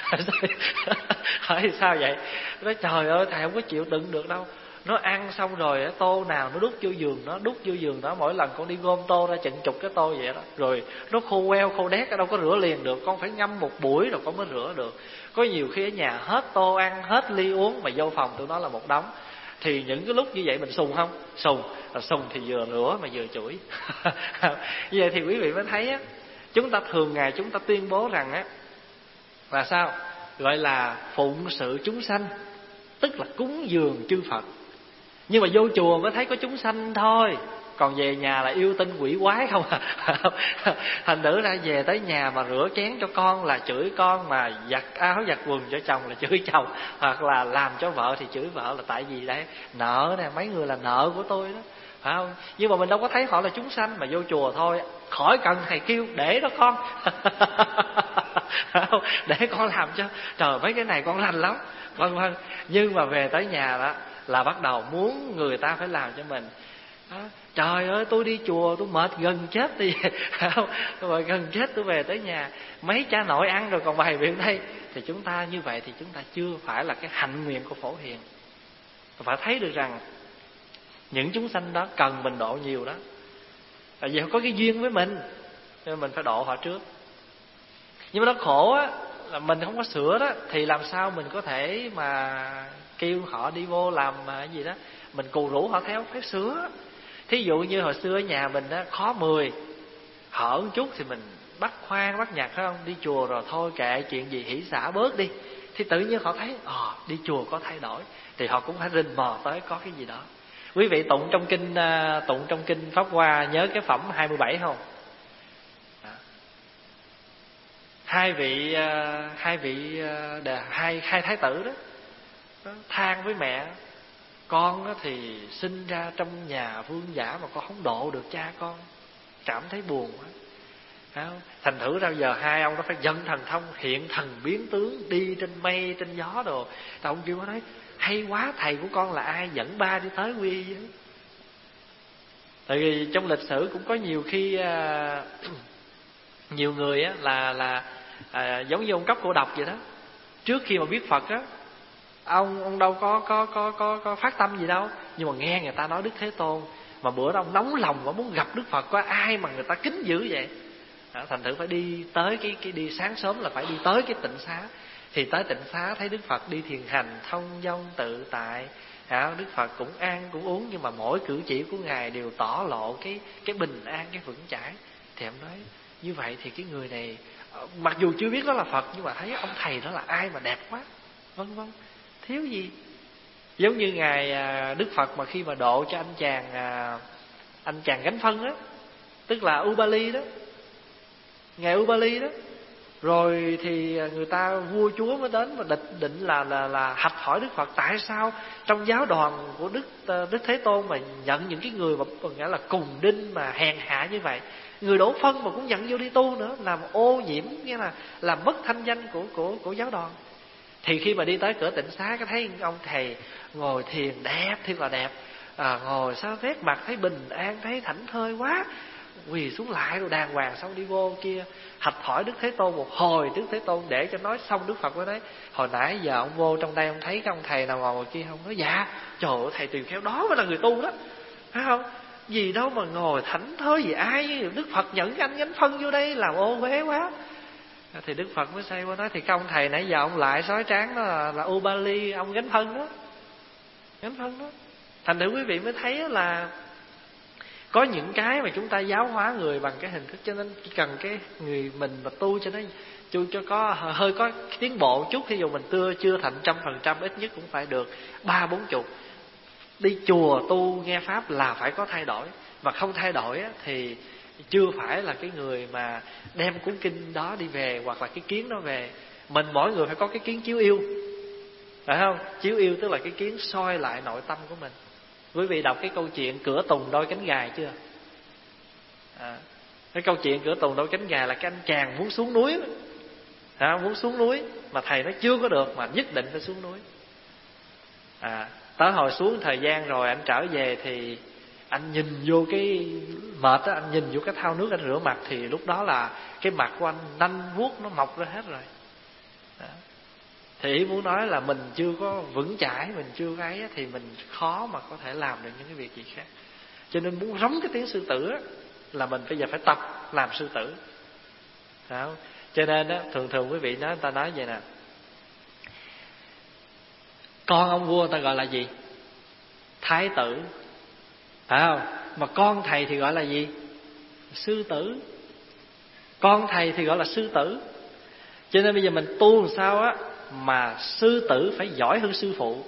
Hỏi sao vậy? Nói trời ơi thầy không có chịu đựng được đâu. Nó ăn xong rồi tô nào nó đút vô giường, nó đút vô giường đó, mỗi lần con đi gom tô ra chừng chục cái tô vậy đó, rồi nó khô queo khô đét, đâu có rửa liền được, con phải ngâm một buổi rồi con mới rửa được. Có nhiều khi ở nhà hết tô ăn, hết ly uống, mà vô phòng tụi nó là một đống. Thì những cái lúc như vậy mình sùng không? Sùng. Là sùng thì vừa rửa mà vừa chửi. Như vậy thì quý vị mới thấy á, chúng ta thường ngày chúng ta tuyên bố rằng á là sao? Gọi là phụng sự chúng sanh, tức là cúng dường chư Phật. Nhưng mà vô chùa mới thấy có chúng sanh thôi, còn về nhà là yêu tinh quỷ quái không à. Thành thử ra về tới nhà mà rửa chén cho con là chửi con, mà giặt áo giặt quần cho chồng là chửi chồng, hoặc là làm cho vợ thì chửi vợ, là tại vì đấy nợ nè, mấy người là nợ của tôi đó, phải không? Nhưng mà mình đâu có thấy họ là chúng sanh. Mà vô chùa thôi, khỏi cần thầy kêu, để đó con. Để con làm cho, trời mấy cái này con lành lắm, vân vân. Nhưng mà về tới nhà đó là bắt đầu muốn người ta phải làm cho mình đó. Trời ơi tôi đi chùa tôi mệt gần chết đi. Rồi gần chết tôi về tới nhà mấy cha nội ăn rồi còn bày biện đây. Thì chúng ta như vậy thì chúng ta chưa phải là cái hạnh nguyện của Phổ Hiền. Phải thấy được rằng những chúng sanh đó cần mình độ nhiều đó, tại vì họ có cái duyên với mình, nên mình phải độ họ trước. Nhưng mà nó khổ á, là mình không có sửa đó, thì làm sao mình có thể mà kêu họ đi vô làm cái gì đó, mình cù rủ họ theo, phải sửa. Thí dụ như hồi xưa ở nhà mình đó, khó mười hở một chút thì mình bắt khoan bắt nhặt, phải không? Đi chùa rồi thôi kệ, chuyện gì hỷ xả bớt đi. Thì tự nhiên họ thấy à, đi chùa có thay đổi, thì họ cũng phải rình mò tới có cái gì đó. Quý vị tụng trong kinh tụng trong kinh Pháp Hoa nhớ cái phẩm hai mươi bảy không? Hai vị hai vị hai hai thái tử đó than với mẹ, con thì sinh ra trong nhà vương giả mà con không độ được cha con, cảm thấy buồn quá. Không? Thành thử ra giờ hai ông đó phải dẫn thần thông, hiện thần biến tướng, đi trên mây trên gió đồ. Rồi ông kêu nói hay quá, thầy của con là ai dẫn ba đi tới quy y. Tại vì trong lịch sử cũng có nhiều khi à, nhiều người á, là là à, giống như ông Cấp Cô Độc vậy đó. Trước khi mà biết Phật á, ông ông đâu có có có có có phát tâm gì đâu, nhưng mà nghe người ta nói Đức Thế Tôn, mà bữa đó ông nóng lòng mà muốn gặp Đức Phật, có ai mà người ta kính dữ vậy. Đó, thành thử phải đi tới cái cái đi sáng sớm là phải đi tới cái tịnh xá. Thì tới tịnh xá thấy Đức Phật đi thiền hành thông dong tự tại. Đó, Đức Phật cũng ăn cũng uống, nhưng mà mỗi cử chỉ của ngài đều tỏ lộ cái cái bình an, cái vững chãi. Thì ông nói như vậy thì cái người này mặc dù chưa biết đó là Phật, nhưng mà thấy ông thầy đó là ai mà đẹp quá, vân vân, thiếu gì. Giống như ngài Đức Phật mà khi mà độ cho anh chàng anh chàng gánh phân á, tức là Ubali đó, ngài Ubali đó, rồi thì người ta vua chúa mới đến và định định là là là hạch hỏi Đức Phật tại sao trong giáo đoàn của Đức Đức Thế Tôn mà nhận những cái người mà nghĩa là cùng đinh mà hèn hạ như vậy, người đổ phân mà cũng nhận vô đi tu nữa, làm ô nhiễm, nghĩa là làm mất thanh danh của của của giáo đoàn. Thì khi mà đi tới cửa tịnh xá, cái thấy ông thầy ngồi thiền đẹp, thiệt là đẹp, à, ngồi sao nét mặt thấy bình an, thấy thảnh thơi quá, quỳ xuống lại rồi đàng hoàng, xong đi vô kia hạch hỏi Đức Thế Tôn một hồi. Đức Thế Tôn để cho nói xong, Đức Phật mới nói hồi nãy giờ ông vô trong đây ông thấy cái ông thầy nào ngồi ngồi kia không? Nói dạ. Trời ơi, thầy tùy khéo đó mới là người tu đó, phải không? Gì đâu mà ngồi thảnh thơi gì ai, Đức Phật nhận anh gánh phân vô đây làm ô uế quá. Thì Đức Phật mới say qua nói thì cái ông thầy nãy giờ ông lại sói tráng đó là, là Ubali, ông gánh phân đó, gánh phân đó. Thành thử quý vị mới thấy là có những cái mà chúng ta giáo hóa người bằng cái hình thức, cho nên chỉ cần cái người mình mà tu cho nó cho, cho có hơi có tiến bộ chút. Thí dụ mình chưa chưa thành trăm phần trăm, ít nhất cũng phải được ba bốn chục. Đi chùa tu nghe pháp là phải có thay đổi, và không thay đổi á, thì chưa phải là cái người mà đem cuốn kinh đó đi về, hoặc là cái kiến đó về. Mình mỗi người phải có cái kiến chiếu yêu, phải không? Chiếu yêu tức là cái kiến soi lại nội tâm của mình. Quý vị đọc cái câu chuyện cửa tùng đôi cánh gài chưa? À, cái câu chuyện cửa tùng đôi cánh gài là cái anh chàng muốn xuống núi, à, muốn xuống núi mà thầy nó chưa có được, mà nhất định phải xuống núi. À, tới hồi xuống thời gian rồi anh trở về thì anh nhìn vô cái mệt á, anh nhìn vô cái thau nước anh rửa mặt, thì lúc đó là cái mặt của anh nanh vuốt nó mọc ra hết rồi. Đó. Thì ý muốn nói là mình chưa có vững chãi, mình chưa cái ấy, thì mình khó mà có thể làm được những cái việc gì khác. Cho nên muốn giống cái tiếng sư tử á, là mình bây giờ phải tập làm sư tử. Đó. Cho nên á, thường thường quý vị nói, người ta nói vậy nè, con ông vua người ta gọi là gì? Thái tử, phải không? Mà con thầy thì gọi là gì? Sư tử. Con thầy thì gọi là sư tử. Cho nên bây giờ mình tu làm sao á mà sư tử phải giỏi hơn sư phụ.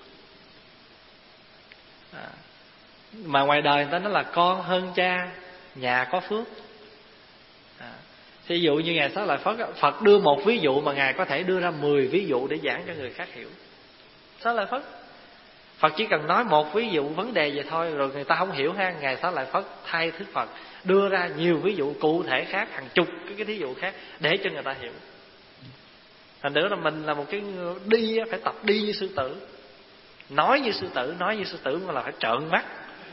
À, mà ngoài đời người ta nói là con hơn cha, nhà có phước. À, thí dụ như Ngài Xá Lợi Phất, Phật đưa một ví dụ mà Ngài có thể đưa ra mười ví dụ để giảng cho người khác hiểu. Xá Lợi Phất, Phật chỉ cần nói một ví dụ vấn đề vậy thôi, rồi người ta không hiểu ha, Ngài Xá Lợi Phất thay thức Phật đưa ra nhiều ví dụ cụ thể khác, hàng chục cái cái thí dụ khác để cho người ta hiểu. Thành nữa là mình là một cái đi phải tập đi như sư tử, nói như sư tử, nói như sư tử mà là phải trợn mắt.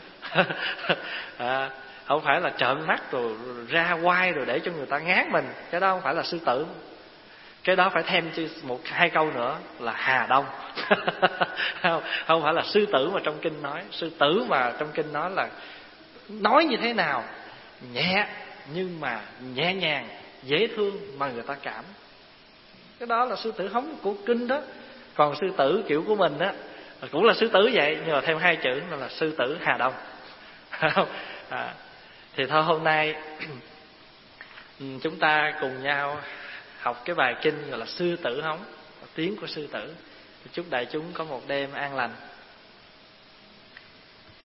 À, không phải là trợn mắt rồi ra quai rồi để cho người ta ngán mình, cái đó không phải là sư tử. Cái đó phải thêm một hai câu nữa là Hà Đông. không, không phải là sư tử mà trong kinh nói. Sư tử mà trong kinh nói là nói như thế nào nhẹ nhưng mà nhẹ nhàng, dễ thương mà người ta cảm. Cái đó là sư tử hống của kinh đó. Còn sư tử kiểu của mình á cũng là sư tử vậy, nhưng mà thêm hai chữ là sư tử Hà Đông. À, thì thôi hôm nay chúng ta cùng nhau học cái bài kinh gọi là Sư Tử Hống, tiếng của sư tử. Chúc đại chúng có một đêm an lành.